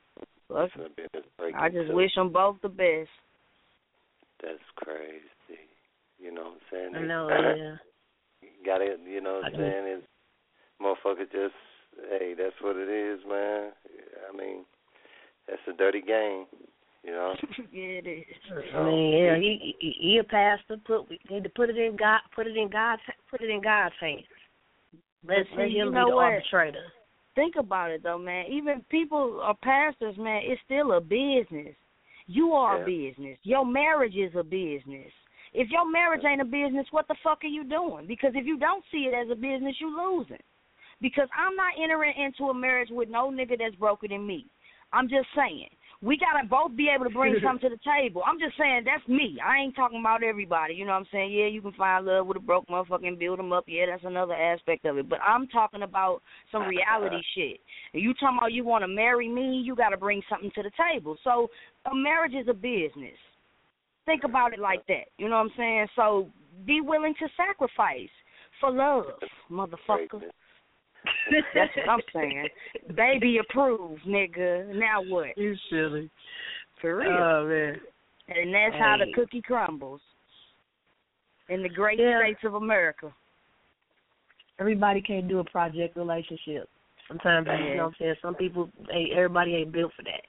I just wish them both the best. That's crazy. You know what I'm saying? I know, yeah. Got it, what I'm saying? It's motherfucker just, hey, that's what it is, man. That's a dirty game, Yeah, it is. He a pastor. Need to put it in God's hands. Let him be the arbitrator. Think about it though, man. Even people are pastors, man. It's still a business. You are a business. Your marriage is a business. If your marriage ain't a business, what the fuck are you doing? Because if you don't see it as a business, you losing. Because I'm not entering into a marriage with no nigga that's broker than me. I'm just saying. We got to both be able to bring something to the table. I'm just saying that's me. I ain't talking about everybody. You know what I'm saying? Yeah, you can find love with a broke motherfucker and build them up. Yeah, that's another aspect of it. But I'm talking about some reality shit. And you talking about you want to marry me, you got to bring something to the table. So a marriage is a business. Think about it like that. You know what I'm saying? So be willing to sacrifice for love, motherfucker. That's what I'm saying. Baby approved, nigga. Now what? You silly. For real. Oh, man. And that's how the cookie crumbles in the great states of America. Everybody can't do a project relationship. Sometimes, you know what I'm saying, some people, everybody ain't built for that.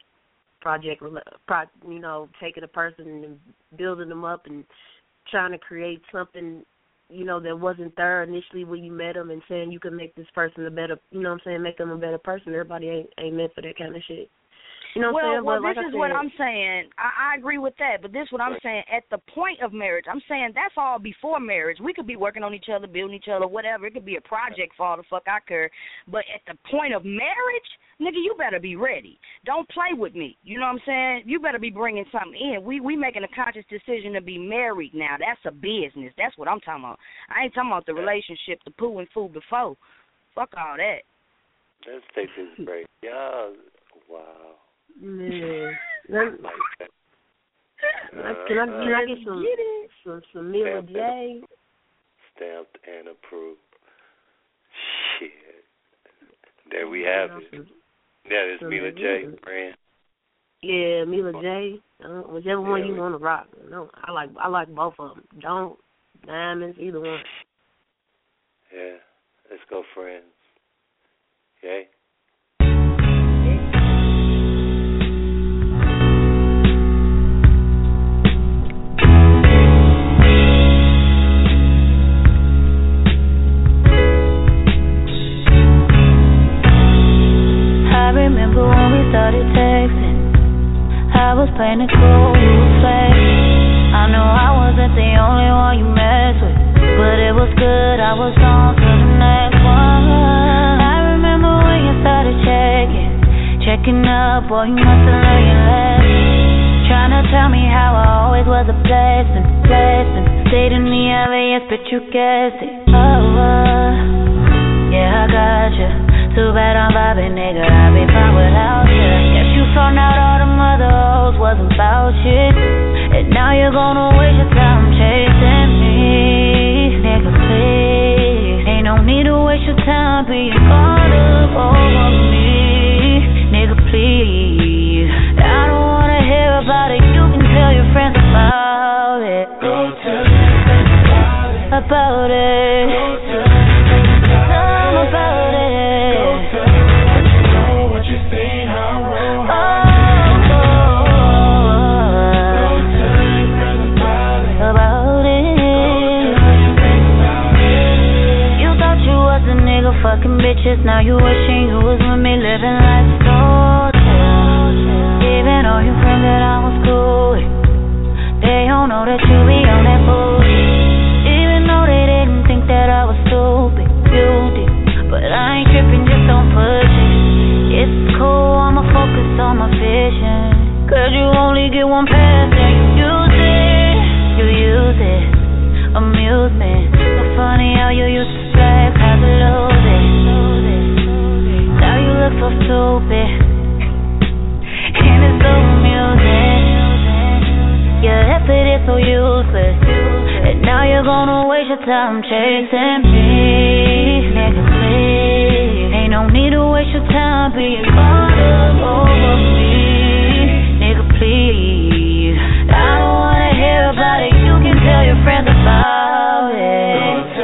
Taking a person and building them up and trying to create something, that wasn't there initially when you met them and saying you can make this person a better, make them a better person. Everybody ain't meant for that kind of shit. You know what I'm saying? Well, this is what I'm saying. I agree with that, but this is what I'm saying. At the point of marriage, I'm saying that's all before marriage. We could be working on each other, building each other, whatever. It could be a project for all the fuck I care. But at the point of marriage, nigga, you better be ready. Don't play with me. You know what I'm saying? You better be bringing something in. We making a conscious decision to be married now. That's a business. That's what I'm talking about. I ain't talking about the relationship, the poo and foo before. Fuck all that. Let's take this break. Yeah. Wow. Man. Can I get some Mila J? Stamped and approved. Shit. There we have it. That is Mila J, friend. Yeah, Mila J. Whichever one you want to rock. No, I like both of them. Don't diamonds, either one. Yeah, let's go, friends. Okay. Started texting, I was playing it cool, you was flexing. I know I wasn't the only one you messed with, but it was good, I was on to the next one. I remember when you started checking up, boy, you must have learned your lesson. Trying to tell me how I always was a blessing. Stating the obvious, but you guessed it. Yeah, I got you. Too bad I'm vibing, nigga, I'd be fine without you. Guess you found out all them other hoes wasn't about shit, and now you're gonna waste your time chasing me. Nigga, please, ain't no need to waste your time being caught up over me. Nigga, please, I don't wanna hear about it, you can tell your friends about it. Go tell your friends about it. Go tell your friends about it. Fucking bitches, now you wishing you was with me, living life so chill. Even all your friends that I was cool with, they don't know that you be on that bullshit. Even though they didn't think that I was stupid, you did. But I ain't tripping, just don't push it. It's cool, I'ma focus on my vision. Cause you only get one pass and you use it. Amusement, so funny how you used to flex, have to lose it. Now you look so stupid, and it's so amusing. Your effort is so useless, and now you're gonna waste your time chasing me. Nigga, please, ain't no need to waste your time being caught up over me. Nigga, please, I don't wanna hear about it, you can tell your friends about it.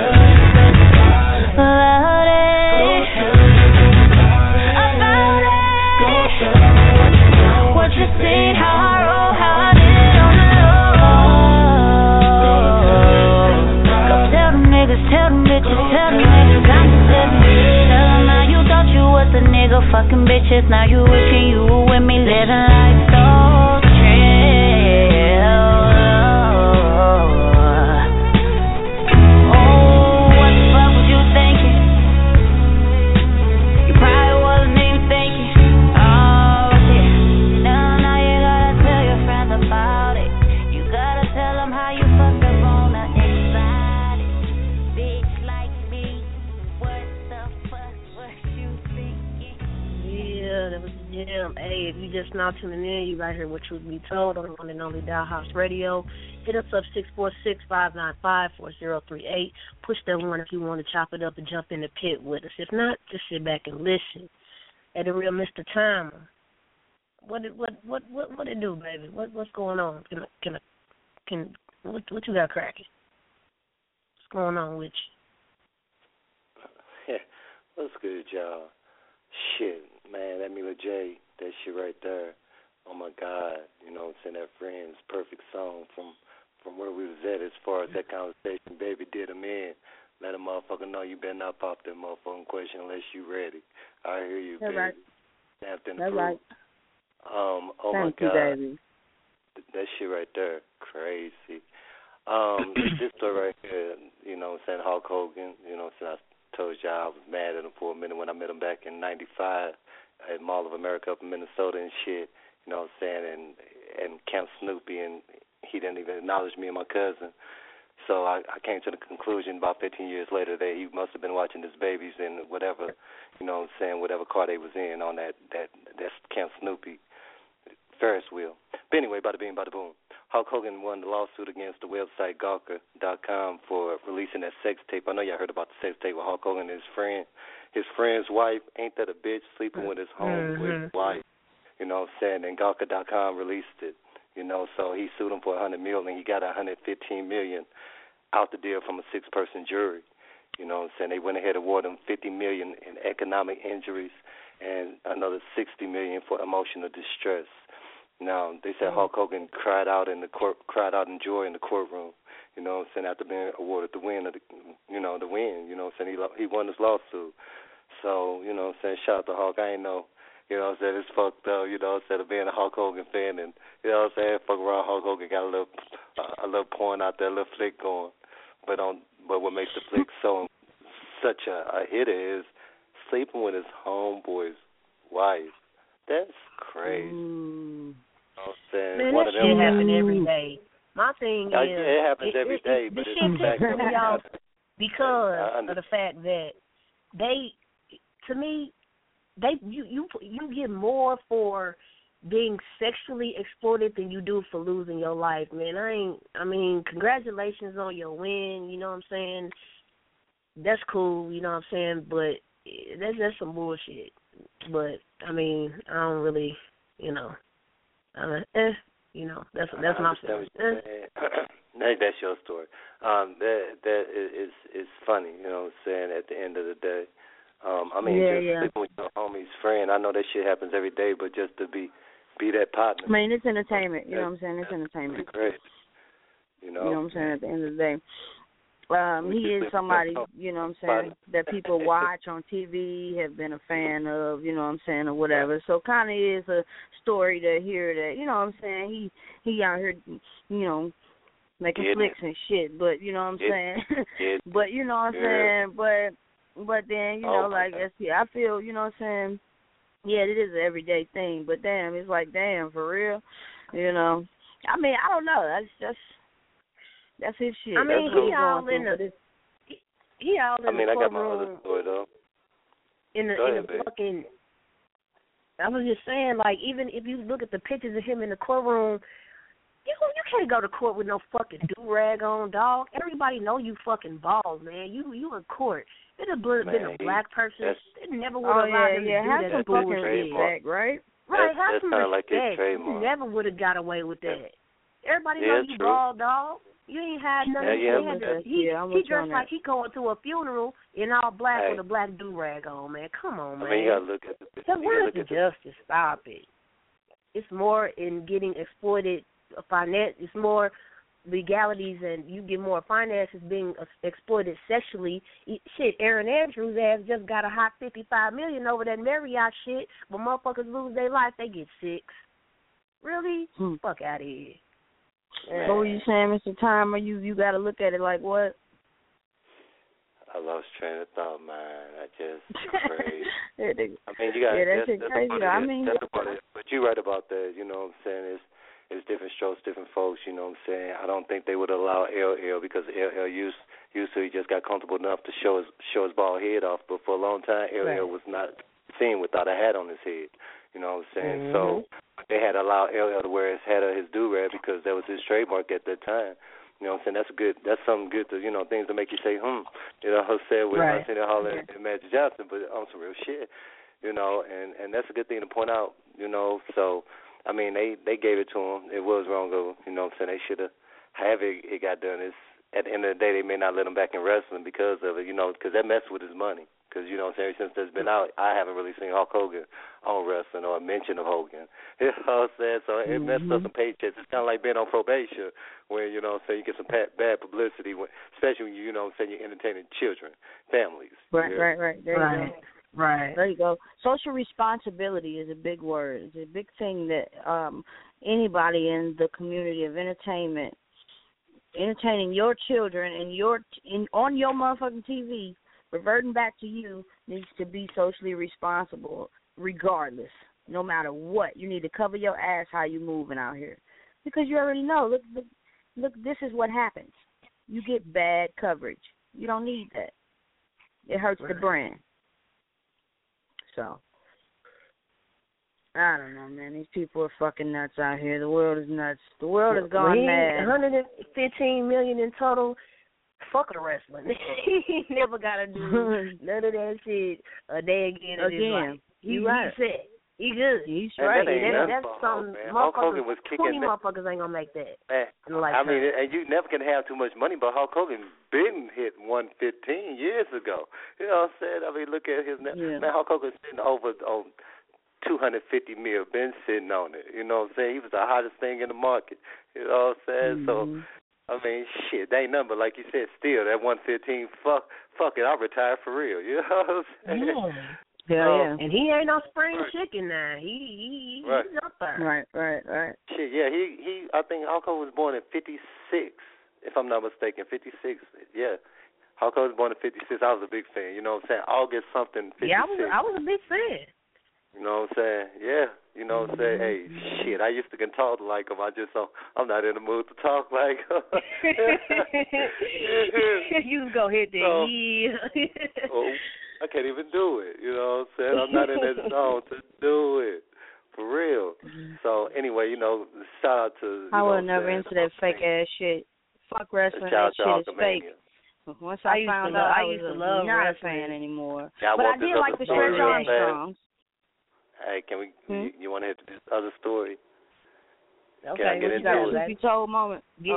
Fucking bitches, now you wishing you were with me, living life so chill. Oh, what the fuck was you thinking? You probably wasn't even thinking. Oh, yeah. Now you gotta tell your friends about it. You gotta tell them how you fucked up on the exotic bitch like me. What the fuck was you thinking? It was Jim. Hey, if you just now tuning in, you right here with Truth Be Told on the one and only Dial House Radio. Hit us up 646-595-4038. Push that one if you want to chop it up and jump in the pit with us. If not, just sit back and listen. Hey, the real Mr. Timer. What it do, baby? What's going on? What you got cracking? What's going on with you? What's good, y'all? Shit, man, that Mila J, that shit right there. Oh my God, you know what I'm saying? That Friends, perfect song from where we was at as far as that conversation. Baby did him in. Let a motherfucker know you better not pop that motherfucking question unless you ready. I hear you, That's baby. Right. Snapped in the That's proof. right. Oh Thank my God. You, baby. That shit right there, crazy. This story right here, you know what I'm saying, Hulk Hogan, you know what I'm saying, I told y'all I was mad at him for a minute when I met him back in 95 at Mall of America up in Minnesota and shit, you know what I'm saying, and Camp Snoopy, and he didn't even acknowledge me and my cousin. So I came to the conclusion about 15 years later that he must have been watching his babies and whatever, you know what I'm saying, whatever car they was in on that Camp Snoopy Ferris wheel. But anyway, bada bing, bada boom. Hulk Hogan won the lawsuit against the website Gawker.com for releasing that sex tape. I know y'all heard about the sex tape with Hulk Hogan and his friend. His friend's wife, ain't that a bitch, sleeping with his homeboy's wife. You know what I'm saying? And Gawker.com released it. You know, so he sued him for $100 million, and he got $115 million out the deal from a 6-person jury. You know what I'm saying? They went ahead and awarded him $50 million in economic injuries and another $60 million for emotional distress. Now, they said Hulk Hogan cried out in joy in the courtroom, you know what I'm saying, after being awarded the win, you know what I'm saying, he won his lawsuit. So, you know what I'm saying, shout out to Hulk. I ain't know, you know what I'm saying, it's fucked up, you know what I'm saying, of being a Hulk Hogan fan, and, you know what I'm saying, fuck around, Hulk Hogan got a little porn out there, a little flick going. But what makes the flick such a hitter is sleeping with his homeboy's wife. That's crazy. You know what I'm saying? Man, that shit happen every day. My thing is, it happens every day, but the it's shit back pisses me off up. because of the fact that you get more for being sexually exploited than you do for losing your life, man. I mean, congratulations on your win, you know what I'm saying? That's cool, you know what I'm saying, but that's some bullshit. But I mean, I don't really, you know, that's my feeling. That's your story. That is funny, you know what I'm saying, at the end of the day. I mean, sleeping with your homie's friend, I know that shit happens every day, but just to be that partner. I mean, it's entertainment, you know what I'm saying? It's entertainment. Great. You know what I'm saying, at the end of the day. He is somebody, you know what I'm saying, that people watch on TV, have been a fan of, you know what I'm saying, or whatever. So kind of is a story to hear that, you know what I'm saying, he out here, you know, making flicks and shit, but, you know what I'm saying, but, you know what I'm saying, but then, you know, like, I feel, you know what I'm saying, yeah, it is an everyday thing, but damn, it's like, damn, for real, you know. I mean, I don't know, that's his shit. I mean, he all in the I got my other story, though. In the fucking, I was just saying, like, even if you look at the pictures of him in the courtroom, you can't go to court with no fucking do-rag on, dog. Everybody know you fucking bald, man. You in court. It would have been a black person. It never would have allowed him to do have that some fucking respect, right? Right, have some respect. Like you never would have got away with that. Everybody know you bald, dog. You ain't had nothing. He dressed like he going to a funeral in all black with a black do-rag on, man. Come on, man. I mean, you gotta look at the picture. Where's the justice? Stop it. It's more in getting exploited finance. It's more legalities, and you get more finances being exploited sexually. Shit, Aaron Andrews' ass just got a hot $55 million over that Marriott shit. But motherfuckers lose their life, they get 6. Really? Fuck out of here. Yeah. What were you saying, Mr. Timer? You got to look at it like what? I lost train of thought, man. I just crazy. I mean, you got that's crazy. But you're right about that. You know what I'm saying? It's different strokes, different folks. You know what I'm saying? I don't think they would allow LL because LL used to he just got comfortable enough to show his bald head off. But for a long time, LL was not seen without a hat on his head. know what I'm saying? So they had allowed LL to wear his do-rag because that was his trademark at that time. You know what I'm saying? That's something good to, things to make you say, You know what I'm saying? With Arsenio Hall and Magic Johnson, but on some real shit, and that's a good thing to point out, So, I mean, they gave it to him. It was wrong, though, you know what I'm saying? They should have it got done. At the end of the day, they may not let him back in wrestling because of it, because that messed with his money. Because, you know what I'm saying, since that's been out, I haven't really seen Hulk Hogan on wrestling or a mention of Hogan. You know what I'm saying? So it messed up some paychecks. It's kind of like being on probation where, you know what I'm saying, you get some bad publicity, especially when, you know what I'm saying, you're entertaining children, families. Right. There you go. Right. There you go. Social responsibility is a big word. It's a big thing that anybody in the community of entertainment, entertaining your children and on your motherfucking TV, reverting back to you, needs to be socially responsible regardless, no matter what. You need to cover your ass how you moving out here. Because you already know, look, this is what happens. You get bad coverage. You don't need that. It hurts the brand. So, I don't know, man. These people are fucking nuts out here. The world is nuts. The world has gone mad. 115 million in total. Fuck the wrestling. He never got to do none of that shit a day again. He's set. He good. He's right. That's something. Hulk Hogan was kicking. 20 motherfuckers ain't gonna make that. I mean, and you never can have too much money, but Hulk Hogan been hit 115 years ago. You know what I'm saying? I mean, look at his man. Hulk Hogan's sitting over on 250 mil. Been sitting on it. You know what I'm saying? He was the hottest thing in the market. You know what I'm saying? So. I mean, shit, they ain't nothing but, like you said, still, that 115, fuck it, I'll retire for real, you know what I'm saying? Yeah. And he ain't no spring chicken now. He's up there. Right. Shit, yeah, he I think Hulk Hogan was born in 56, if I'm not mistaken, 56, yeah. Hulk Hogan was born in 56, I was a big fan, you know what I'm saying? August something, 56. Yeah, I was a big fan. You know what I'm saying? Yeah. You know what I'm saying? Hey, shit, I used to can talk like him. I'm not in the mood to talk like him. You go hit that. I can't even do it. You know what I'm saying? I'm not in that zone to do it. For real. So, anyway, shout out to... I was never into that fake-ass shit. Fuck wrestling. That shit is fake. Once I found out, I used to love not a fan anymore. Yeah, but I did like the Stretch Armstrongs. Hey, can we? You want to hit this other story? Okay, can I get into it? You told moment. No.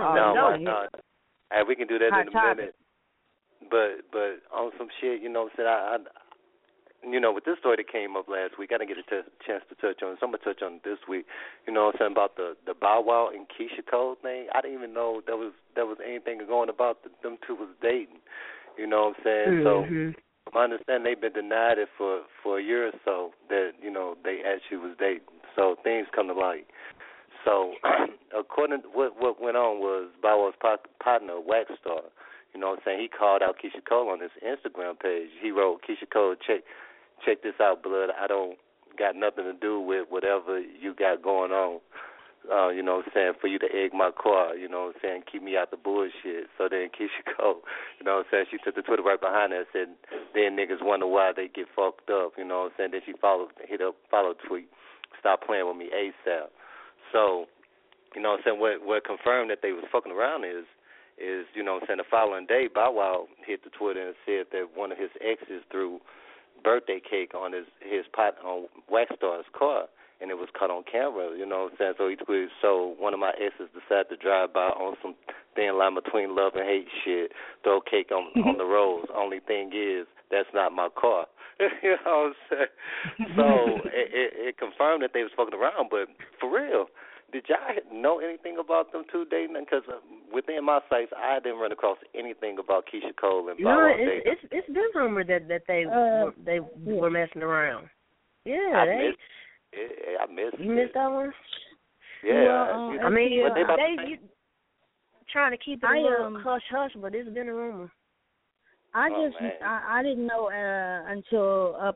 Hey, we can do that in a minute. But on some shit, you know what I'm saying? With this story that came up last week, I didn't get a chance to touch on it. So I'm gonna touch on it this week. You know what I'm saying about the Bow Wow and Keisha Cole thing? I didn't even know there was anything going about them two was dating. You know what I'm saying? So. I understand they've been denied it for a year or so that, they actually was dating. So things come to light. So according to what went on was Bow Wow's partner, Wax Star, you know what I'm saying, he called out Keisha Cole on his Instagram page. He wrote, Keisha Cole, check this out, blood. I don't got nothing to do with whatever you got going on. You know what I'm saying, for you to egg my car, you know what I'm saying, keep me out the bullshit. So then Keisha Cole, you know what I'm saying, she took the Twitter right behind her and said, then niggas wonder why they get fucked up, you know what I'm saying. Then she hit a follow tweet, stop playing with me ASAP. So, you know what I'm saying, what confirmed that they was fucking around is, you know what I'm saying, the following day, Bow Wow hit the Twitter and said that one of his exes threw birthday cake on his pot on Wax Star's car. And it was caught on camera, you know what I'm saying? So he tweeted, so one of my exes decided to drive by on some thin line between love and hate shit, throw cake on the roads. Only thing is, that's not my car. You know what I'm saying? So it confirmed that they was fucking around, but for real, did y'all know anything about them two dating? Because within my sites, I didn't run across anything about Keisha Cole and Bow Wow dating. It's been rumored that they were messing around. Yeah, I missed it. You missed that one? Yeah. I mean, they trying to keep it hush-hush, but it's been a rumor. I didn't know until up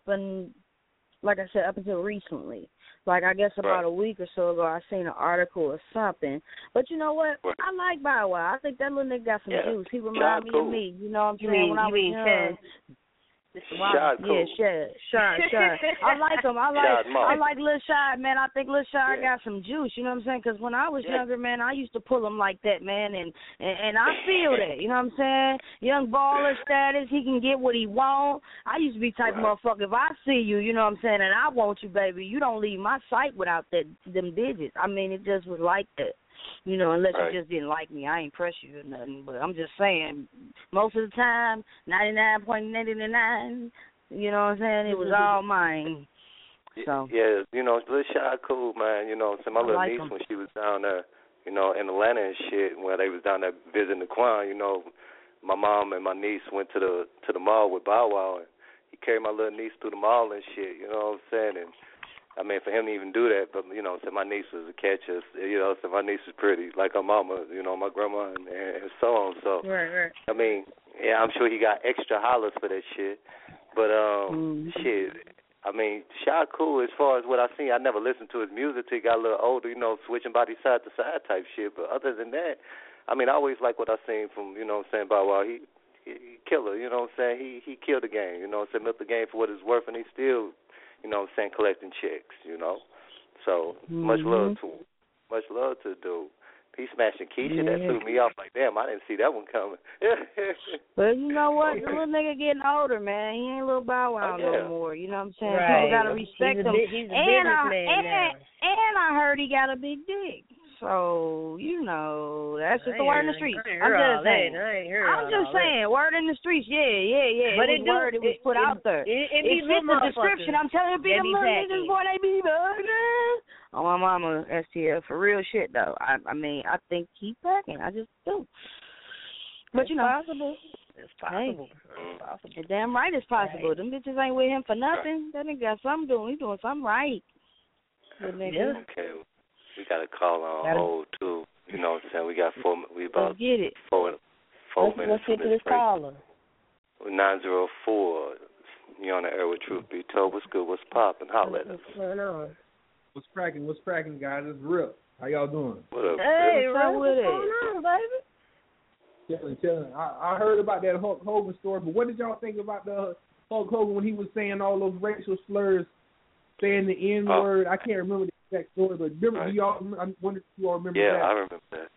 until recently. Like, I guess about a week or so ago, I seen an article or something. But you know what? Right. I like Bow Wow. I think that little nigga got some juice. He remind me of me. You know what I'm saying? When I was young. Shad cool. Yeah, Shad. I like him. I like Lil Shad, man. I think Lil Shad got some juice. You know what I'm saying? Because when I was younger, man, I used to pull him like that, man, and I feel that. You know what I'm saying? Young baller status. He can get what he want. I used to be type of motherfucker. If I see you, you know what I'm saying, and I want you, baby, you don't leave my sight without them digits. I mean, it just was like that. You know, unless you just didn't like me, I ain't press you or nothing. But I'm just saying, most of the time, 99.99, you know what I'm saying, it was all mine. So yeah, you know, Lil Shad cool, man. You know, so my little niece when she was down there, you know, in Atlanta and shit, when they was down there visiting the Quan, you know, my mom and my niece went to the mall with Bow Wow, and he carried my little niece through the mall and shit. You know what I'm saying? And I mean, for him to even do that, but, you know, so my niece was a catcher, you know, so my niece was pretty, like her mama, you know, my grandma, and so on. So, right. I mean, yeah, I'm sure he got extra hollers for that shit. But, shit, I mean, Shad cool as far as what I seen. I never listened to his music till he got a little older, you know, switching body side to side type shit. But other than that, I mean, I always like what I seen from, you know what I'm saying, Bow Wow. He killer, you know what I'm saying? He killed the game, you know what I'm saying, milked the game for what it's worth, and he still, you know what I'm saying, collecting checks, you know. So, much love to him. Much love to the dude. He smashing Keisha, that threw me off like, damn, I didn't see that one coming. Well, you know what? The little nigga getting older, man. He ain't little Bow Wow no more. You know what I'm saying? People got to respect him. He's a businessman now. And I heard he got a big dick. So, you know, that's just the word in the streets. I'm just saying. Word in the streets. Yeah. But it was put out there. It fits the description. I'm telling you, be them little niggas, boy, they be bugging. Oh, my mama, STL, for real shit, though. I mean, I think he packing. I just do. But, you know. It's possible. You're damn right it's possible. Them bitches ain't with him for nothing. That nigga got something doing. He doing something right. Yeah. Okay. We got a call on hold, too. You know what I'm saying? We got 4 minutes. Let's get to this caller. 904. You on the air with Truth Be Told. What's good? What's poppin'? Holla at us. What's going on? What's cracking, guys? It's Rip. How y'all doing? What up, hey, Rip? What's going on, baby? Chilling. I heard about that Hulk Hogan story, but what did y'all think about the Hulk Hogan when he was saying all those racial slurs, saying the N-word? I can't remember the exact story, but remember, I wonder if you all remember that. Yeah, I remember that.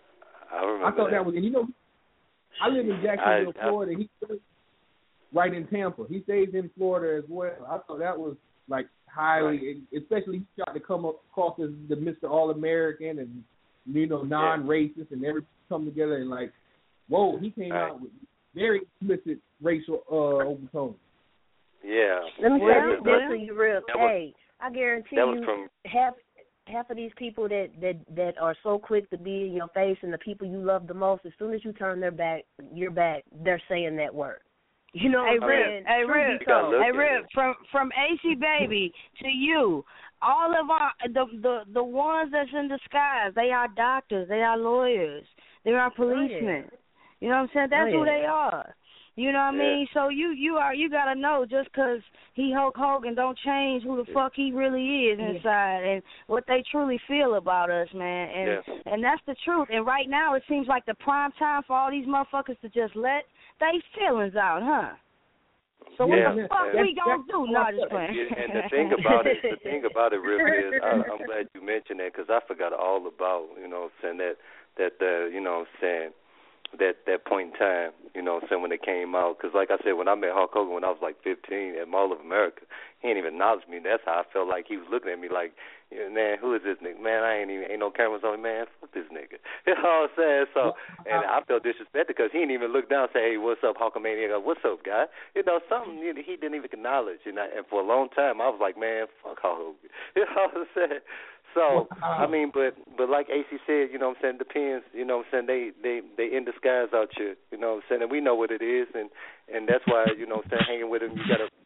I thought that was, and you know, I live in Jacksonville, Florida. He stays right in Tampa. He stays in Florida as well. I thought that was like highly, especially he tried to come across as the Mr. All-American and, you know, non-racist, and everybody come together and like, whoa, he came out with very explicit racial overtones. Yeah. Let me say this to you real quick. I guarantee you from half of these people that are so quick to be in your face and the people you love the most, as soon as you turn your back, they're saying that word. You know what I'm saying? Hey, Rip, from AC Baby to you, all of our the ones that's in disguise, they are doctors, they are lawyers, they are policemen. You know what I'm saying? That's who they are. You know what I mean? So you gotta know, just 'cause he Hulk Hogan don't change who the fuck he really is inside and what they truly feel about us, man. And that's the truth. And right now it seems like the prime time for all these motherfuckers to just let they feelings out, huh? So what the fuck we gonna do? No, just playing. And the thing about it, Rip, is I'm glad you mentioned that, 'cause I forgot all about, you know what I'm saying, that you know what I'm saying, that point in time, you know what I'm saying, when they came out. Because like I said, when I met Hulk Hogan when I was like 15 at Mall of America, he ain't even acknowledged me. That's how I felt like he was looking at me like, man, who is this nigga? Man, ain't no cameras on me, man. Fuck this nigga. You know what I'm saying? So, and I felt disrespected because he didn't even look down and say, hey, what's up, Hulkamania? What's up, guy? You know, something he didn't even acknowledge. And for a long time, I was like, man, fuck Hulk Hogan. You know what I'm saying? So, I mean, but like AC said, you know what I'm saying, depends, you know what I'm saying, they in disguise out here, you know what I'm saying, and we know what it is, and that's why, you know what I'm saying, hanging with them,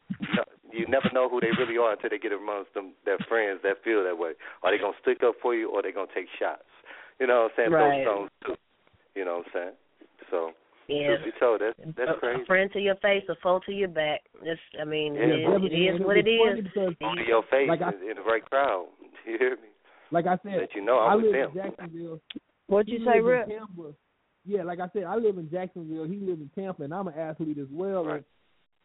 you never know who they really are until they get amongst them, their friends that feel that way. Are they going to stick up for you, or are they going to take shots? You know what I'm saying? Right. Those stones too. You know what I'm saying? So, truth be told, that's crazy. A friend to your face, a foe to your back. It is what it is. Foe to your face in the right crowd. You hear me? Like I said, let you know I live in Jacksonville. What'd you say, Rick? Yeah, like I said, I live in Jacksonville. He lives in Tampa, and I'm an athlete as well. Right.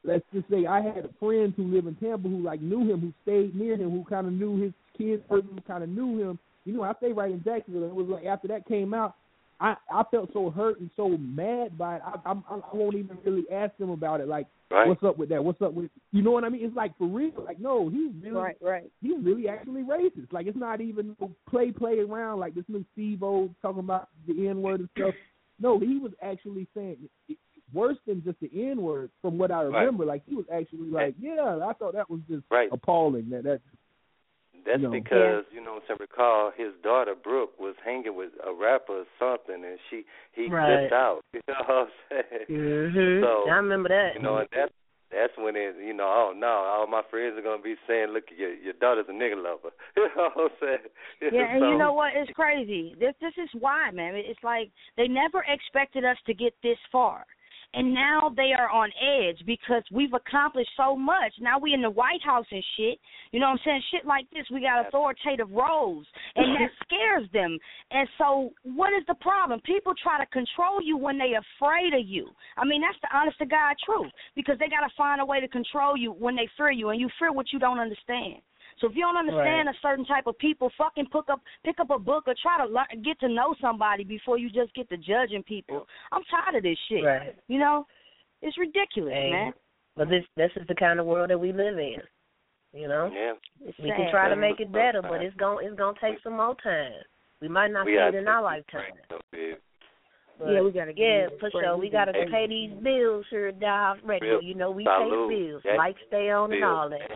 let's just say I had friends who live in Tampa who like knew him, who stayed near him, who kind of knew his kids, who kind of knew him. You know, I stayed right in Jacksonville. It was like after that came out, I felt so hurt and so mad by it. I won't even really ask them about it. Like, what's up with that? What's up with, you know what I mean? It's like for real. Like, no, he's really He's really actually racist. Like, it's not even play around like this new Steve-O talking about the N-word and stuff. No, he was actually saying worse than just the N-word from what I remember. Like, he was actually like, yeah, I thought that was just appalling. That's because, you know, to recall, his daughter, Brooke, was hanging with a rapper or something, and he flipped out. You know what I'm saying? Mm-hmm. So, I remember that. You know, and that's when it, you know, oh, no, all my friends are going to be saying, look, your daughter's a nigga lover. You know what I'm saying? Yeah, and you know what? It's crazy. This is why, man. It's like they never expected us to get this far. And now they are on edge because we've accomplished so much. Now we in the White House and shit. You know what I'm saying? Shit like this. We got authoritative roles, and that scares them. And so what is the problem? People try to control you when they afraid of you. I mean, that's the honest to God truth, because they got to find a way to control you when they fear you, and you fear what you don't understand. So if you don't understand a certain type of people, fucking pick up a book or try to get to know somebody before you just get to judging people. I'm tired of this shit. Right. You know, it's ridiculous, man. But this is the kind of world that we live in. You know, we can try to make it better, but it's gonna take some more time. We might not see it in our lifetime. But we gotta for sure. We gotta pay these bills here at Dial House Radio. You know, we pay bills, lights stay on, and all that.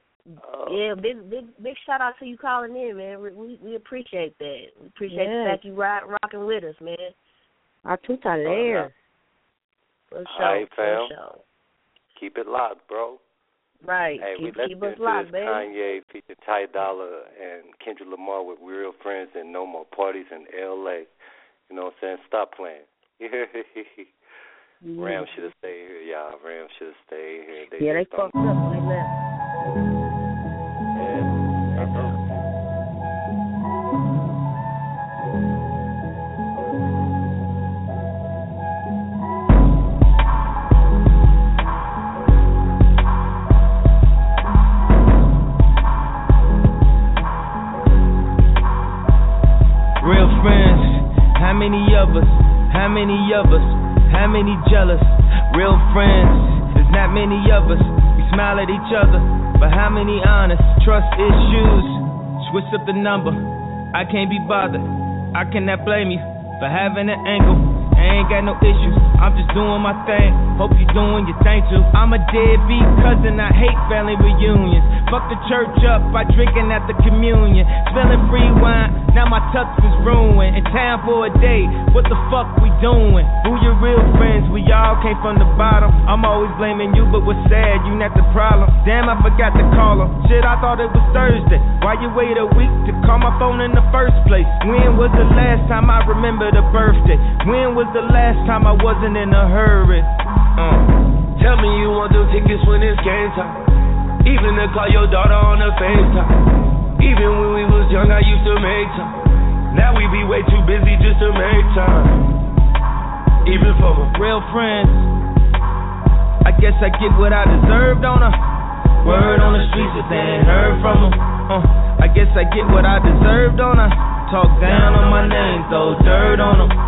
Big shout out to you calling in, man. We appreciate that. We appreciate the fact you rocking with us, man. I too tired there. For sure, for sure. Keep it locked, bro. Right. Hey, keep us locked, baby. Kanye featured Ty Dolla and Kendrick Lamar with Real Friends and No More Parties in L.A. You know what I'm saying? Stop playing. Ram should have stayed here, y'all. Ram should have stayed here. They fucked up when they left. Real friends, how many of us? How many of us? How many jealous? Real friends, there's not many of us. We smile at each other, but how many honest? Trust issues, switch up the number. I can't be bothered. I cannot blame you for having an angle. I ain't got no issues, I'm just doing my thing. Hope you doing your thing too. I'm a deadbeat cousin, I hate family reunions. Fuck the church up by drinking at the communion. Spilling free wine, now my tux is ruined. In town for a day, what the fuck we doing? Who your real friends? We all came from the bottom. I'm always blaming you, but what's sad, you not the problem. Damn, I forgot to call her. Shit, I thought it was Thursday. Why you wait a week to call my phone in the first place? When was the last time I remember the birthday? When was the last time I wasn't in a hurry? Tell me you want them tickets when it's game time. Even to call your daughter on the FaceTime. Even when we was young, I used to make time. Now we be way too busy just to make time. Even for my real friends, I guess I get what I deserved on her. Word on the streets if they ain't heard from them. I guess I get what I deserved on her. Talk down on my name, throw dirt on them.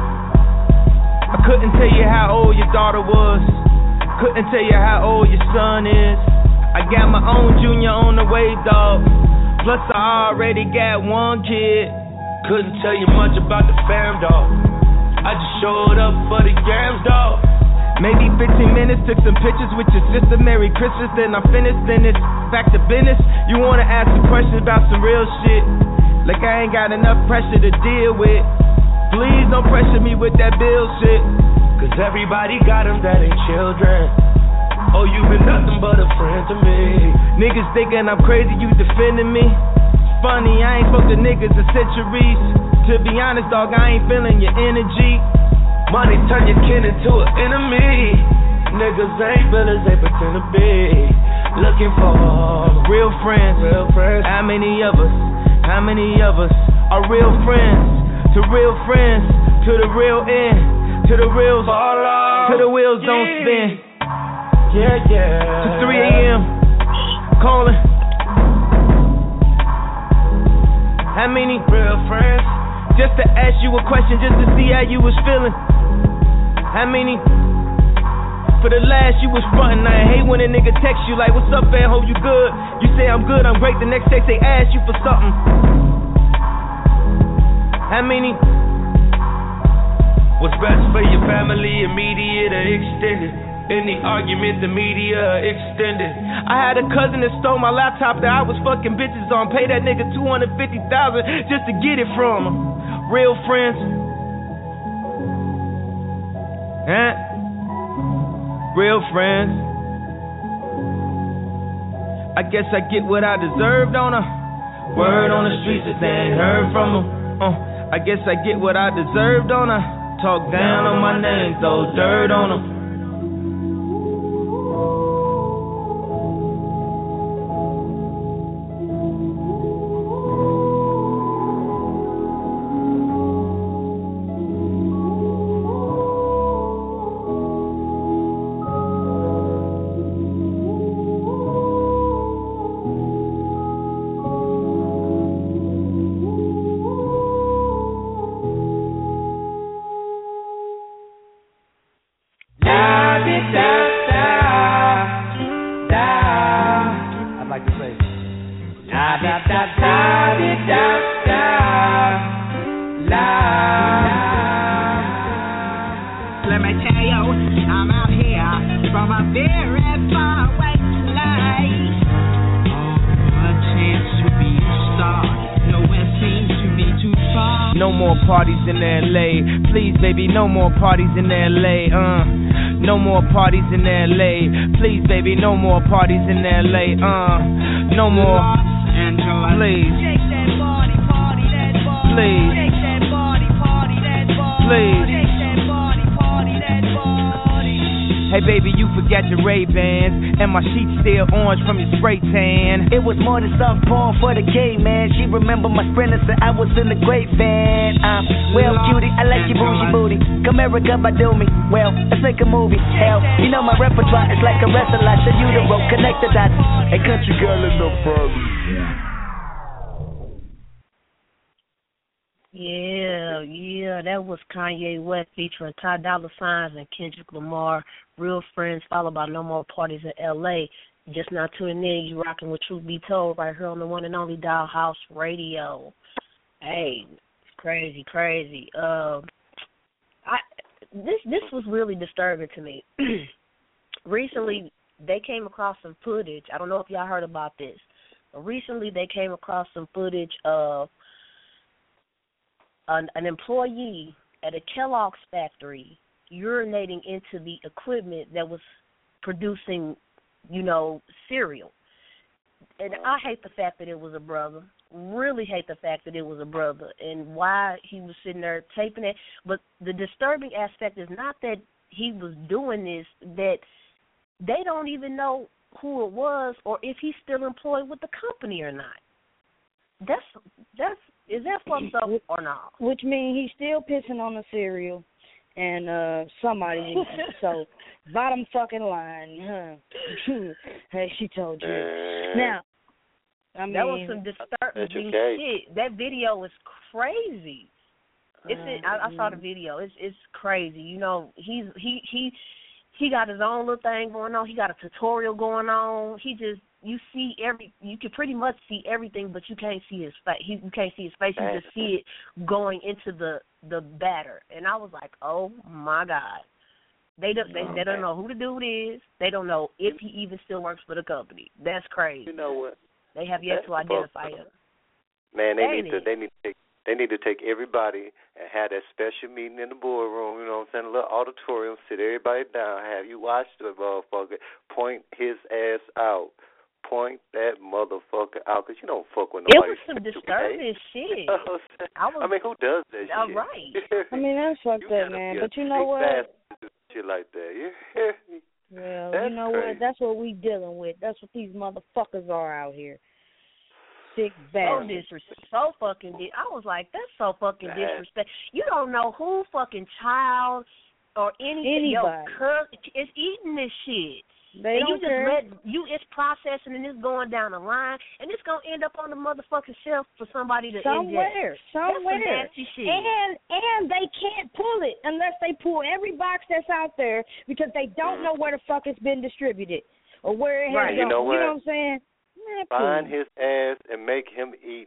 I couldn't tell you how old your daughter was. Couldn't tell you how old your son is. I got my own junior on the way, dog. Plus I already got one kid. Couldn't tell you much about the fam, dog. I just showed up for the games, dog. Maybe 15 minutes, took some pictures with your sister. Merry Christmas, then I'm finished, then it's back to business. You wanna ask some questions about some real shit, like I ain't got enough pressure to deal with. Please don't pressure me with that bill shit, cause everybody got them that ain't children. Oh, you been nothing but a friend to me. Niggas thinking I'm crazy, you defending me. It's funny, I ain't spoke to niggas in centuries. To be honest, dog, I ain't feeling your energy. Money turn your kin into an enemy. Niggas ain't villains, they pretend to be. Looking for real friends. Real friends. How many of us? How many of us are real friends? To real friends, to the real end, to the real fall off, to the wheels don't spin. Yeah, yeah. 3 a.m. calling. How many real friends? Just to ask you a question, just to see how you was feeling. How many? For the last you was frontin'. I hate when a nigga text you like, what's up, man? Hope you good. You say I'm good, I'm great. The next text they ask you for something. How many? What's best for your family, immediate or extended? Any argument, the media extended. I had a cousin that stole my laptop that I was fucking bitches on. Pay that nigga $250,000 just to get it from him. Real friends. Huh? Real friends. I guess I get what I deserved on her. Word on the streets that they ain't heard from them. I guess I get what I deserved on her. Talk down on my name, throw dirt on them. No more parties in LA, no more parties in LA. Please, baby, no more parties in LA, no more. Please, please, please. Hey baby, you forgot your Ray-Bans, and my sheets still orange from your spray tan. It was more than soft porn for the gay man. She remember my friend and said I was in the great van. Well, cutie, I like your bougie booty. Come here, come by do me. Well, let's make a movie. Hell, you know my repertoire is like a wrestler. I show you the rope, connect the dots. Hey, country girl in the party. Yeah, that was Kanye West featuring Ty Dolla $ign and Kendrick Lamar, Real Friends, followed by No More Parties in L.A. Just now tuning in, you rocking with Truth Be Told right here on the one and only Dollhouse Radio. Hey, it's crazy. This was really disturbing to me. Recently, they came across some footage. I don't know if y'all heard about this, but recently they came across some footage of an employee at a Kellogg's factory urinating into the equipment that was producing, cereal. And I hate the fact that it was a brother. Really hate the fact that it was a brother and why he was sitting there taping it. But the disturbing aspect is not that he was doing this, that they don't even know who it was or if he's still employed with the company or not. Is that fucked up or not? Which means he's still pissing on the cereal, and somebody. So bottom fucking line, huh? Hey, she told you. Now, I mean, that was some disturbing shit. That video is crazy. I saw the video. It's crazy. He got his own little thing going on. He got a tutorial going on. You can pretty much see everything, but you can't see his face. You can't see his face. You just see it going into the batter. And I was like, oh my God. They don't know who the dude is. They don't know if he even still works for the company. That's crazy. You know what? They have yet to identify him. Man, they need to take everybody and have that special meeting in the boardroom, you know what I'm saying, a little auditorium, sit everybody down, have you watch the motherfucker, point his ass out. Point that motherfucker out, because you don't fuck with nobody. It was some disturbing shit. I mean, who does that shit? Right. I mean, that's fucked up, man. But you know what? Shit like that. Well, that's you know crazy. what? That's what we dealing with. That's what these motherfuckers are out here. Sick bastards. So fucking. I was like, that's so fucking disrespect. You don't know who fucking child or anybody is eating this shit. They and don't you just care. it's processing and it's going down the line, and it's gonna end up on the motherfucking shelf for somebody to somewhere. That's some nasty shit. And they can't pull it unless they pull every box that's out there because they don't know where the fuck it's been distributed or where it has gone. You know what I'm saying? Find his ass and make him eat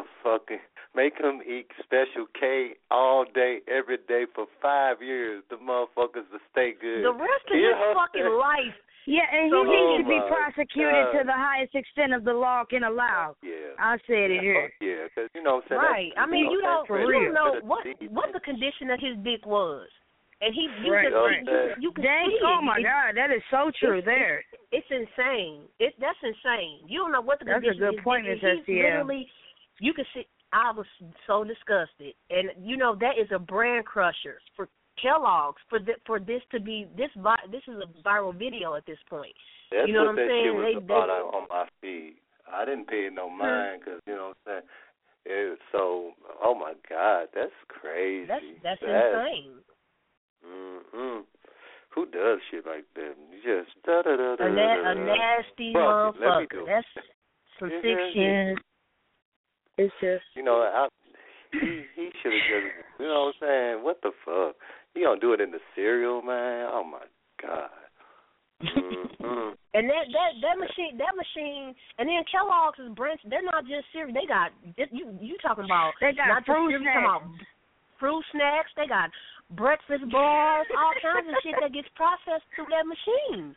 Special K all day, every day for 5 years. The motherfuckers will stay good. The rest of his fucking life. Yeah, and he needs to be prosecuted to the highest extent of the law can allow. Yeah. I said it here. Yeah, because, you know what I'm saying? Right. I mean, you don't know what the condition of his dick was. And you can see oh my God, that is so true. It's insane. That's insane. You don't know what the condition is. That's a good point, Miss STL. Literally, you can see. I was so disgusted, and you know that is a brand crusher for Kellogg's for this to be this is a viral video at this point. That's you know what I'm saying? Shit was about on my feed. I didn't pay no mind because you know what I'm saying. So, oh my God, that's crazy. That's insane. Who does shit like that? You just a nasty motherfucker. That's some sick shit. It's just he should have just you know what I'm saying. What the fuck? He don't do it in the cereal, man. Oh my God. And that machine, and then Kellogg's is branch. They're not just cereal. They got you talking about. They got not fruit just snacks. About fruit snacks. They got breakfast bars, all kinds of shit that gets processed through that machine.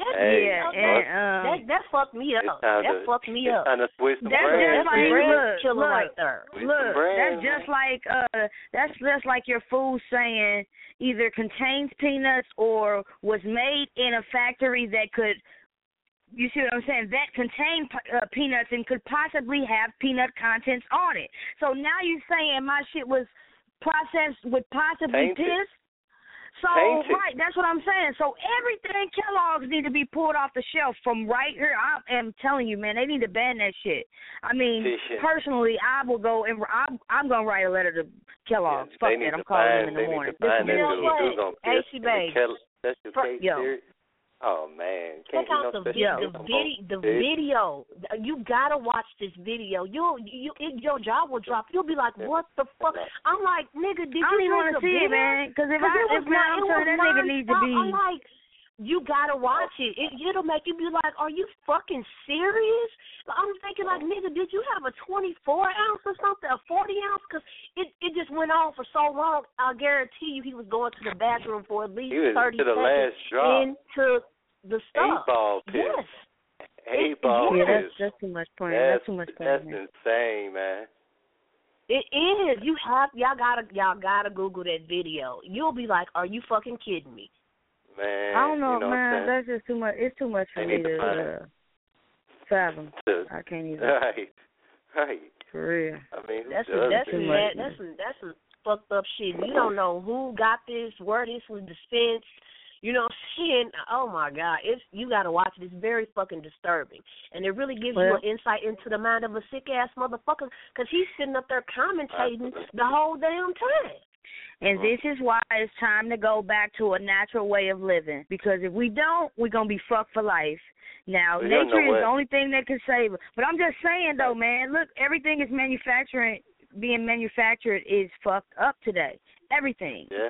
That fucked me up. That fucked me up. That's just like your food saying either contains peanuts or was made in a factory that could. You see what I'm saying? That contained peanuts and could possibly have peanut contents on it. So now you're saying my shit was processed with possibly piss? So, right, that's what I'm saying. So everything Kellogg's need to be pulled off the shelf from right here. I am telling you, man, they need to ban that shit. I mean, personally, I will go and I'm going to write a letter to Kellogg's. Fuck that. I'm calling them in the morning. You know what? AC Babe. Oh man! Check out the video. You gotta watch this video. Your jaw will drop. You'll be like, "What the fuck?" I'm like, "Nigga, did you?" I don't even want to see it, man. Because if that nigga needs to be. I'm like, you gotta watch it. It'll make you be like, "Are you fucking serious?" I'm thinking like, "Nigga, did you have a 24 ounce or something, a 40 ounce?" Because it just went on for so long. I guarantee you, he was going to the bathroom for at least 30 seconds into the stuff. Eight-ball piss. Yes. Eight-ball piss. That's too much point. That's too much point. That's insane, man. It is. Y'all gotta Google that video. You'll be like, "Are you fucking kidding me?" Man, I don't know, you know man. That's just too much. It's too much for me to fathom. I can't even. Right. For real. I mean, that's some fucked up shit. You don't know who got this, where this was dispensed. You know what I'm saying? Oh my God, you gotta watch it. It's very fucking disturbing, and it really gives you an insight into the mind of a sick ass motherfucker because he's sitting up there commentating the whole damn time. And this is why it's time to go back to a natural way of living. Because if we don't, we're going to be fucked for life. Now, nature is the only thing that can save us. But I'm just saying, though, man, look, everything is being manufactured is fucked up today. Everything. Yeah.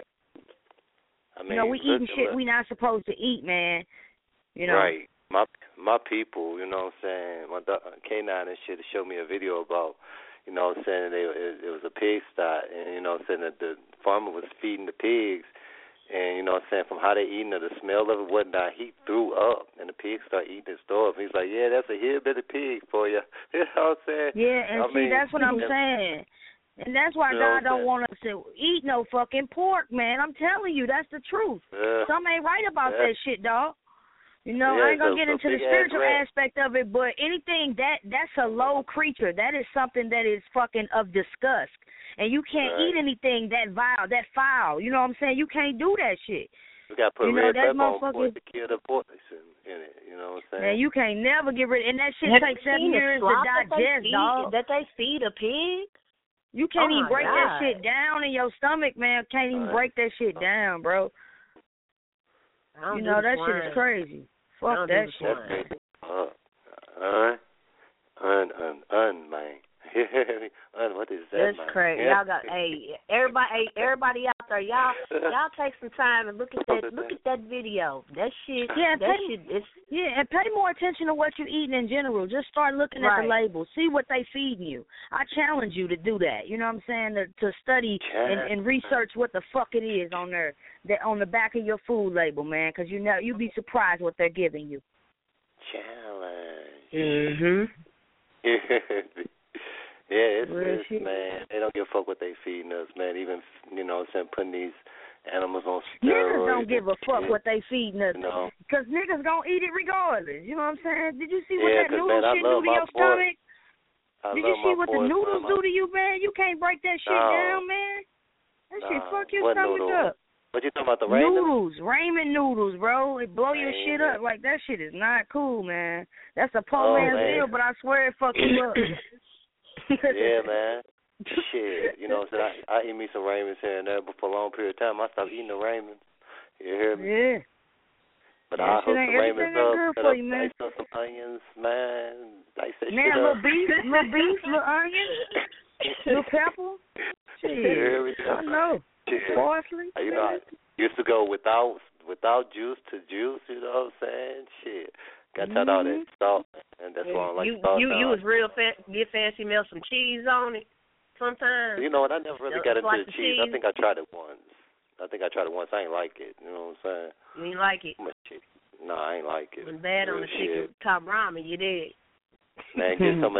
I mean, we eating shit we not supposed to eat, man. You know? Right. My people, you know what I'm saying, my K9 and shit showed me a video about, you know what I'm saying, it was a pig sty, and, you know what I'm saying, that the farmer was feeding the pigs, and, you know what I'm saying, from how they eating it, the smell of it, whatnot, he threw up, and the pigs started eating his stuff. He's like, yeah, that's a hillbilly pig for you. You know what I'm saying? Yeah, and that's what I'm saying. And that's why God don't want us to eat no fucking pork, man. I'm telling you, that's the truth. Some ain't right about that shit, dog. You know, I ain't going to get into the spiritual aspect of it, but anything that's a low creature. That is something that is fucking of disgust. And you can't eat anything that vile, that foul. You know what I'm saying? You can't do that shit. You got to put red pepper on pork to kill the poison in it. You know what I'm saying? Man, you can't never get rid of it. And that shit takes 7 years to digest, dog. That they feed a pig? You can't even break that shit down in your stomach, man. Can't even break that shit down, bro. You know, that shit is crazy. Fuck that shit. Man. What is that? That's man? crazy. Y'all got everybody out there, y'all take some time and look at that video. That shit. And pay more attention to what you're eating in general. Just start looking at the label. See what they feeding you. I challenge you to do that. You know what I'm saying? To study and research what the fuck it is on there, on the back of your food label, man. Because you'd be surprised what they're giving you. Challenge. Yeah, it's man. They don't give a fuck what they feeding us, man. Even putting these animals on steroids. Niggas don't give a fuck what they feeding us. No. Because niggas gonna eat it regardless. You know what I'm saying? Did you see what that noodle man, shit do to your stomach? Did you see what the noodles do to you, man? You can't break that shit down, man. That shit fuck your stomach up. What you talking about, the ramen? Noodles, ramen noodles, bro. It blow your shit up. Like, that shit is not cool, man. That's a poor man's meal, but I swear it fuck you up. Yeah, man. Shit. You know what I'm saying? I eat me some ramens here and there, but for a long period of time, I stopped eating the ramens. You hear me? Yeah. But I hook some ramens up, cut up some onions, man. Dice that shit little up. beef, little onions, little pepper. Shit. I know. Parsley. You know, I used to go without juice to juice, you know what I'm saying? Shit. Got to all that salt, and that's why I like salt. You was real get fancy, melt some cheese on it sometimes. You know what? I never really got into the cheese. I think I tried it once. I ain't like it. You know what I'm saying? You ain't like it? No, I ain't like it. When bad on the chicken top ramen, you did. Man, get some of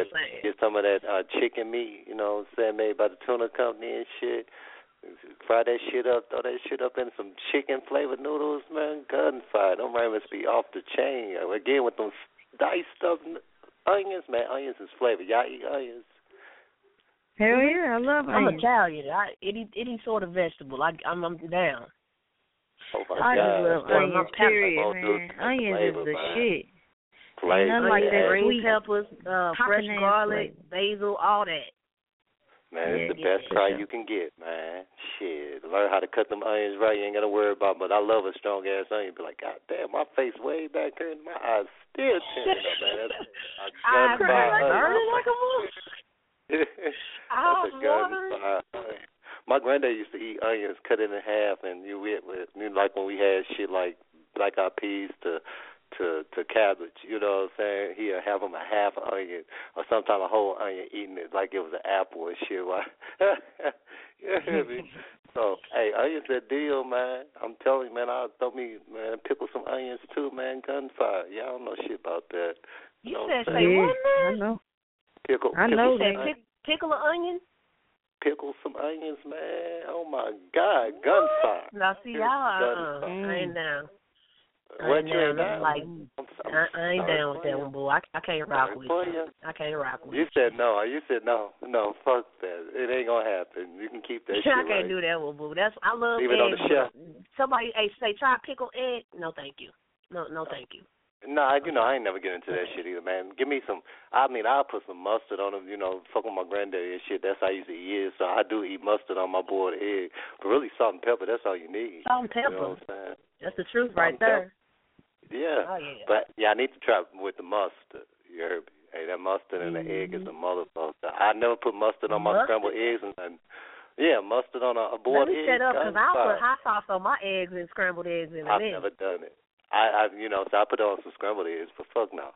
that chicken meat, you know what I'm saying, made by the tuna company and shit. Fry that shit up, throw that shit up in some chicken flavored noodles, man. Gunfire. Them ramens be off the chain. Again, with them diced up onions, man. Onions is flavor. Y'all eat onions? Hell yeah, I love onions. I'm Italian. Any sort of vegetable, I'm down. Oh my I God. just love onions, period, man. Onions is the shit. Flavor. Nothing like that green peppers, fresh garlic, basil, all that. Man, it's the best fry you can get, man. Shit. Learn how to cut them onions right. You ain't got to worry about it. But I love a strong-ass onion. Be like, God damn, my face way back here and my eyes still tearing up, man. I'm burning like a wolf. That's a gunfire onion. My granddad used to eat onions cut in half, and like when we had shit like black eyed peas to cabbage, you know what I'm saying? He'll have them a half an onion or sometimes a whole onion, eating it like it was an apple and shit. You hear me? So, hey, onions that deal, man. I'm telling you, man, I'll throw me, man, pickle some onions too, man. Gunfire. Y'all don't know shit about that. You said say what, man? I know. Pickle that. Pickle an onion? Pickle some onions, man. Oh, my God. Gunfire. Now, see, y'all, I ain't down. What you ain't down? Like, I ain't down with that one, boy. I can't rock with you. I can't rock with you. You said no. You said no. No, fuck that. It ain't gonna happen. You can keep that shit I can't do that one, boo. I love Leave it on the shelf. Somebody say try pickle egg. No, thank you. No, thank you. No, I ain't never get into that shit either, man. Give me some. I'll put some mustard on them. Fuck with my granddaddy and shit. That's how I used to eat it. So I do eat mustard on my boiled egg. But really, salt and pepper. That's all you need. Salt and pepper. You know what I'm saying? That's the truth right there. Yeah. Oh, yeah. But I need to try with the mustard. You heard me? Hey, that mustard and the egg is a motherfucker. I never put mustard on my scrambled eggs and mustard on a boiled egg. Let me set up because I'll put hot sauce on my eggs and scrambled eggs in a minute. I've never done it. So I put it on some scrambled eggs, but fuck no.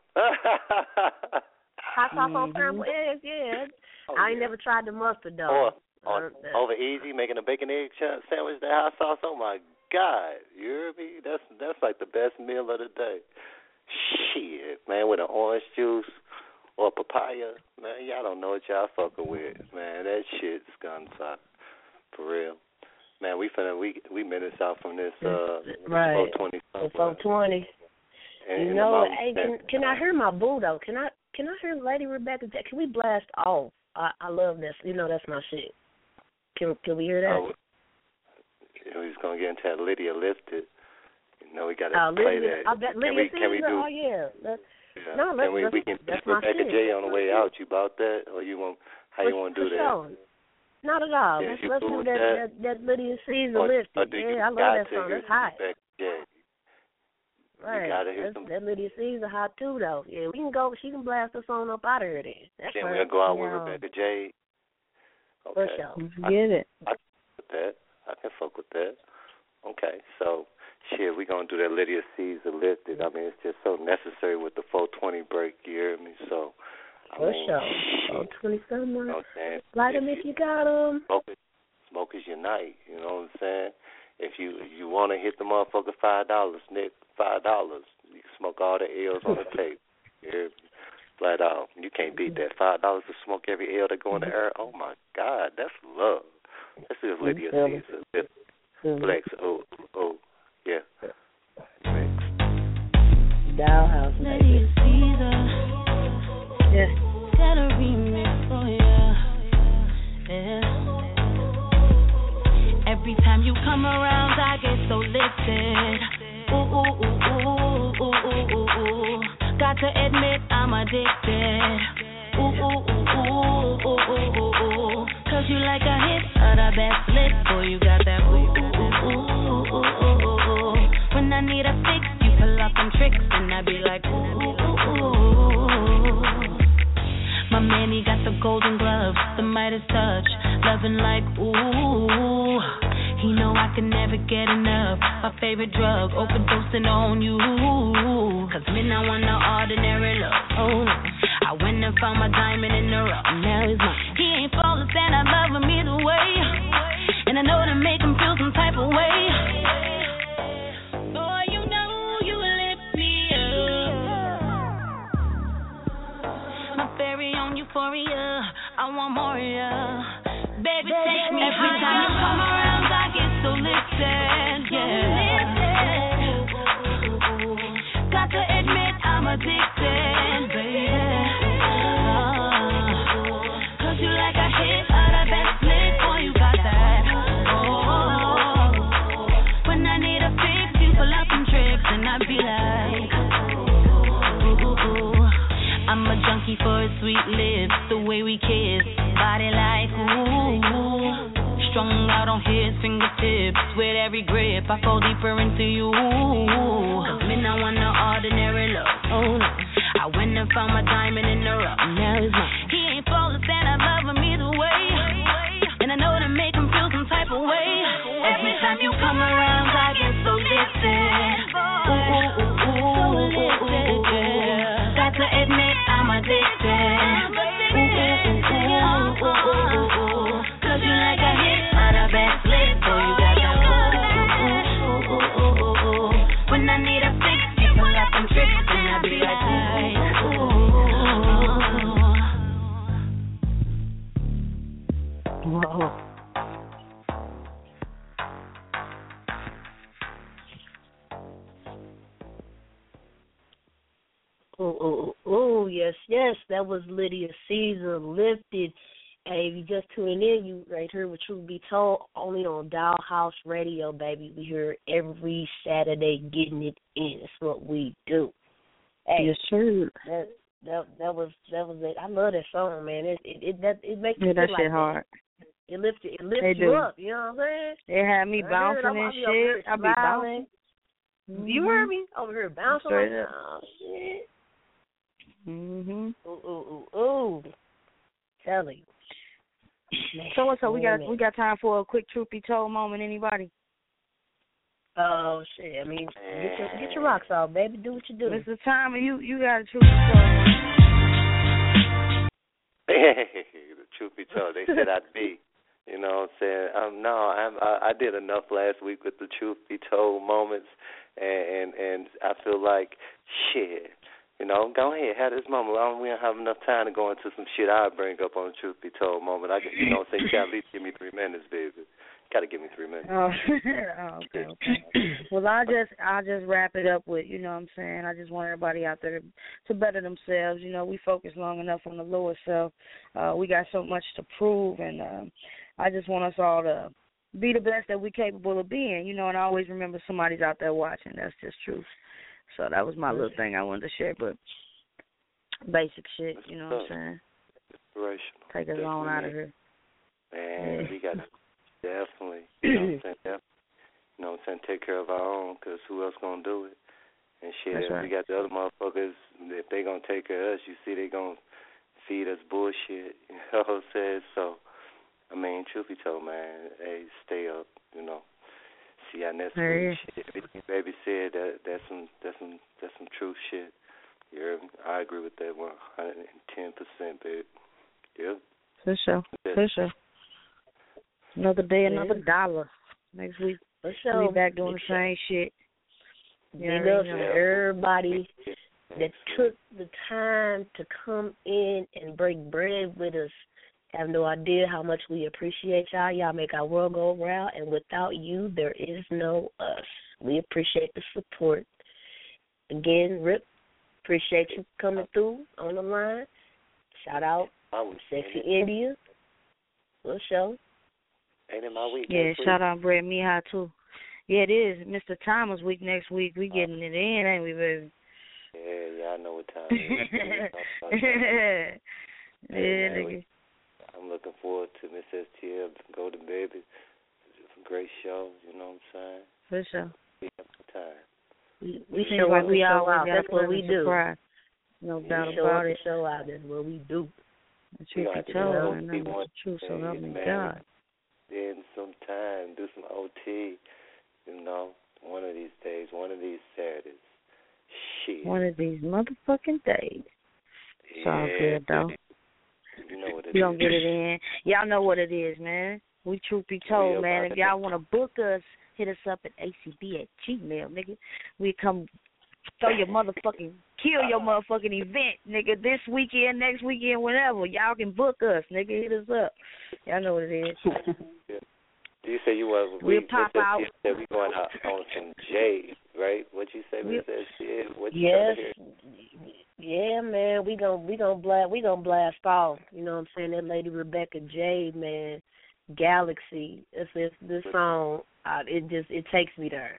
Hot sauce on scrambled eggs, yeah. I ain't never tried the mustard though. Or over easy, making a bacon egg sandwich, that hot sauce. Oh my God, you hear me? That's like the best meal of the day. Shit, man, with an orange juice or papaya, man, y'all don't know what y'all fucking with, man. That shit's gunfire, for real. Man, we minutes out from this. Right. 420. 420. Hey, can I hear my boo though? Can I hear Lady Rebecca? Can we blast off? I love this. That's my shit. Can we hear that? He's gonna get into that Lydia Lifted. We gotta play that. I bet Lydia can we do? Oh yeah. We can put Rebecca J on the way out. You about that, or you want? How you want to do that? Sure. Not at all. Let's do that Lydia Caesar Lifted. I love that song. That's hot. Right. You gotta hear some. That Lydia Caesar hot too, though. Yeah, we can go. She can blast us on up out of here then. That's Can right. we go out with Rebecca Jade? Okay. For sure. Get it. I can fuck with that. I can fuck with that. Okay, so shit, we gonna do that Lydia Caesar lifted. I mean, it's just so necessary with the 420 break. You hear me? So. For sure. 420 something. Light them if you got them. Smokers unite. You know what I'm saying? If you want to hit the motherfucker $5, Nick, $5. You can smoke all the L's on the tape. Yeah, flat out. You can't beat that. $5 to smoke every L that go in the air. Oh my God, that's love. That's just Lydia Caesar. Flex. Oh, yeah. Flex. Dollhouse. Lydia Caesar. Yes. Got a remix for ya. Yeah. Every time you come around, I get so lifted. Ooh, ooh, ooh, ooh, ooh, ooh, ooh, ooh. Got to admit I'm addicted. Ooh, ooh, ooh, ooh, ooh, ooh, ooh, ooh. Cause you like a hit of the best lit. Boy, you got that ooh, ooh, ooh, ooh, ooh, ooh, ooh, ooh. When I need a fix, you pull up them tricks and I be like ooh, ooh, ooh, ooh. My man, he got the golden gloves, the Midas touch, loving like ooh. He know I can never get enough. My favorite drug, overdosing on you. Cause me not want no ordinary love. Oh no, I went and found my diamond in the rough. Now he's mine. He ain't flawless and I love him either way. And I know to make him feel some type of way. Boy, you know you lift me up. My very own euphoria. I want more of ya. Baby, take me every time you come around, I get so lifted, yeah. Got to admit I'm addicted, baby. Cause you like a hit of the best lick, boy, you got that. Oh, when I need a fix, you pull out some tricks, and I be like, ooh. I'm a junkie for his sweet lips, the way we kiss, body like ooh. Strung out on his fingertips, with every grip I fall deeper into you. Cause me not want no ordinary love. Oh no, I went and found my diamond in the rough. Now he's mine. He ain't flawless and I love him either way. And I know to make him feel some type of way. Every time you come around, I get so lifted. Ooh, ooh, ooh, ooh, ooh, ooh, ooh. Got to admit I'm addicted. Ooh, ooh, ooh, ooh, ooh, ooh, ooh. Cause you like a hit of the best lit, so you got that ooh, ooh, ooh, ooh, ooh, ooh. When I need a fix, you pull out them tricks, and I be like, ooh, ooh, ooh. Whoa. Oh, yes. That was Lydia Caesar, Lifted. Hey, if you just tuning in, you right here with Truth Be Told, only on Dollhouse Radio, baby. We here every Saturday getting it in. That's what we do. Hey, yes, sure. That was it. I love that song, man. It makes me feel that like shit hard. It lifts you up. You know what I'm saying? It had me bouncing and shit. I be bouncing. You heard me over here bouncing. Straight like, up. oh shit. Mhm. Ooh. Tell you. So we got time for a quick Truth Be Told moment. Anybody? Oh shit! I mean, get your rocks off, baby. Do what you do. It's the time, and you got a Truth Be Told. The Truth Be Told, they said I'd be. You know what I'm saying? I did enough last week with the Truth Be Told moments, and I feel like shit. You know, go ahead, have this moment. We don't have enough time to go into some shit I'll bring up on the Truth Be Told moment. You know what I'm saying? You got to at least give me 3 minutes, baby. Got to give me 3 minutes. Okay. Well, I'll just wrap it up with, you know what I'm saying? I just want everybody out there to better themselves. You know, we focus long enough on the lower self. We got so much to prove, and I just want us all to be the best that we're capable of being, you know, and I always remember somebody's out there watching. That's just truth. So that was my little thing I wanted to share, but basic shit, you know what I'm saying? Inspirational. Take us on out of here. Man, we got to definitely, you know what I'm saying, take care of our own, because who else going to do it? And shit, That's right. We got the other motherfuckers, if they going to take care of us, you see they going to feed us bullshit, you know what I'm saying? So, I mean, truth be told, man, hey, stay up, you know. See, I never shit. Everything baby said, that's some true shit. You heard me? I agree with that 110%, baby. Yeah. For sure. For sure. Another day, another dollar. Next week, we'll be back doing the same shit. Big ups to everybody that took the time to come in and break bread with us. Have no idea how much we appreciate y'all. Y'all make our world go round, and without you, there is no us. We appreciate the support. Again, Rip, appreciate you coming through on the line. Shout out Sexy India. We'll show. Ain't it my week? Yeah, shout out Brad Mihai, too. Yeah, it is. Mr. Thomas week next week. We getting it in, ain't we, baby? Yeah, y'all know what time it is. Yeah, nigga. I'm looking forward to Miss STL, Golden Baby. It's a great show, you know what I'm saying? For sure. We have some time. We show like we all out. That's what we do. Surprise. No doubt about it. Show out. That's what we do. The truth be told, and that's the truth, so help me God. Then some time, do some OT, you know, one of these days, one of these Saturdays. Shit. One of these motherfucking days. It's all good, though. You know what it is. We gonna get it in. Y'all know what it is, man. We truth be told, man. If y'all want to book us, hit us up at acb@gmail, nigga. We come throw your motherfucking, kill your motherfucking event, nigga. This weekend, next weekend, whenever. Y'all can book us, nigga. Hit us up. Y'all know what it is. Yeah. You say you want we'll pop out. You said we going out on some J, right? What you say, Miss STL? What you Yeah, man, we gonna blast off. You know what I'm saying? That lady Rebecca J, man, Galaxy. It's this song. It takes me there.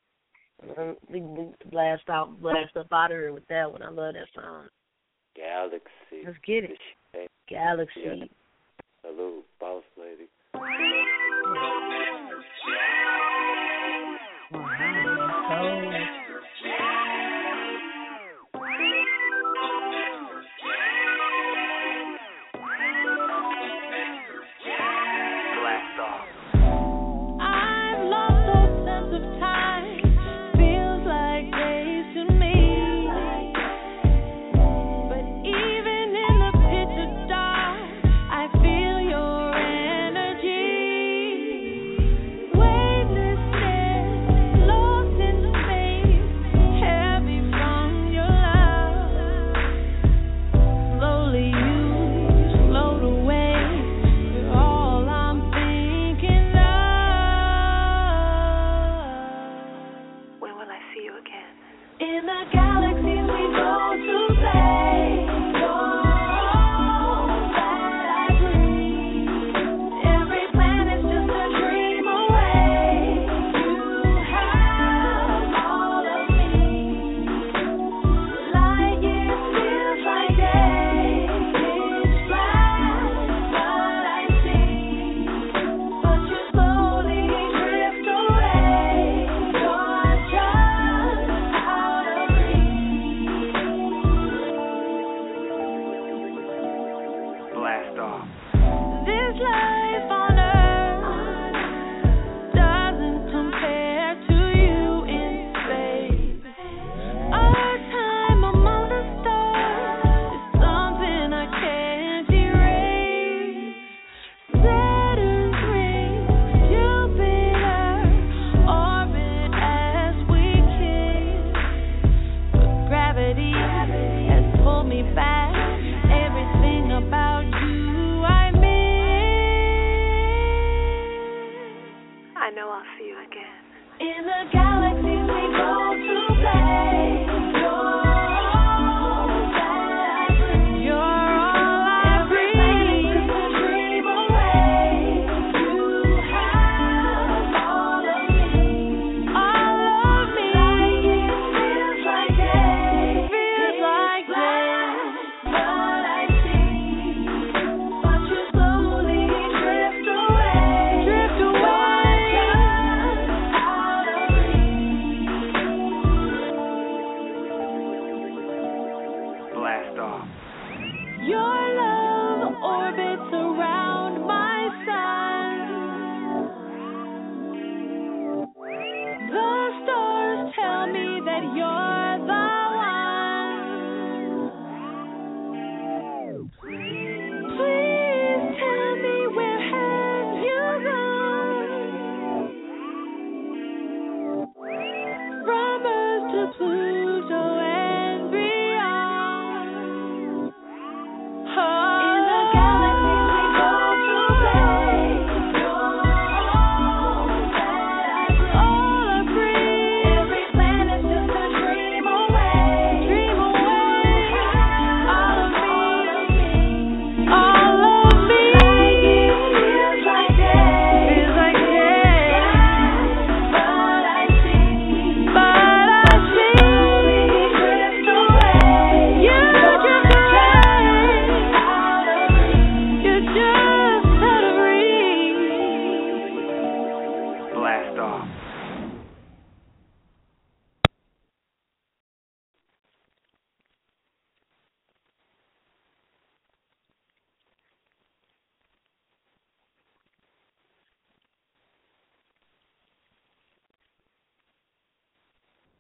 We blast up out of here with that one. I love that song. Galaxy. Let's get it. Galaxy. Yeah. Hello, boss lady. I know I'll see you again. In the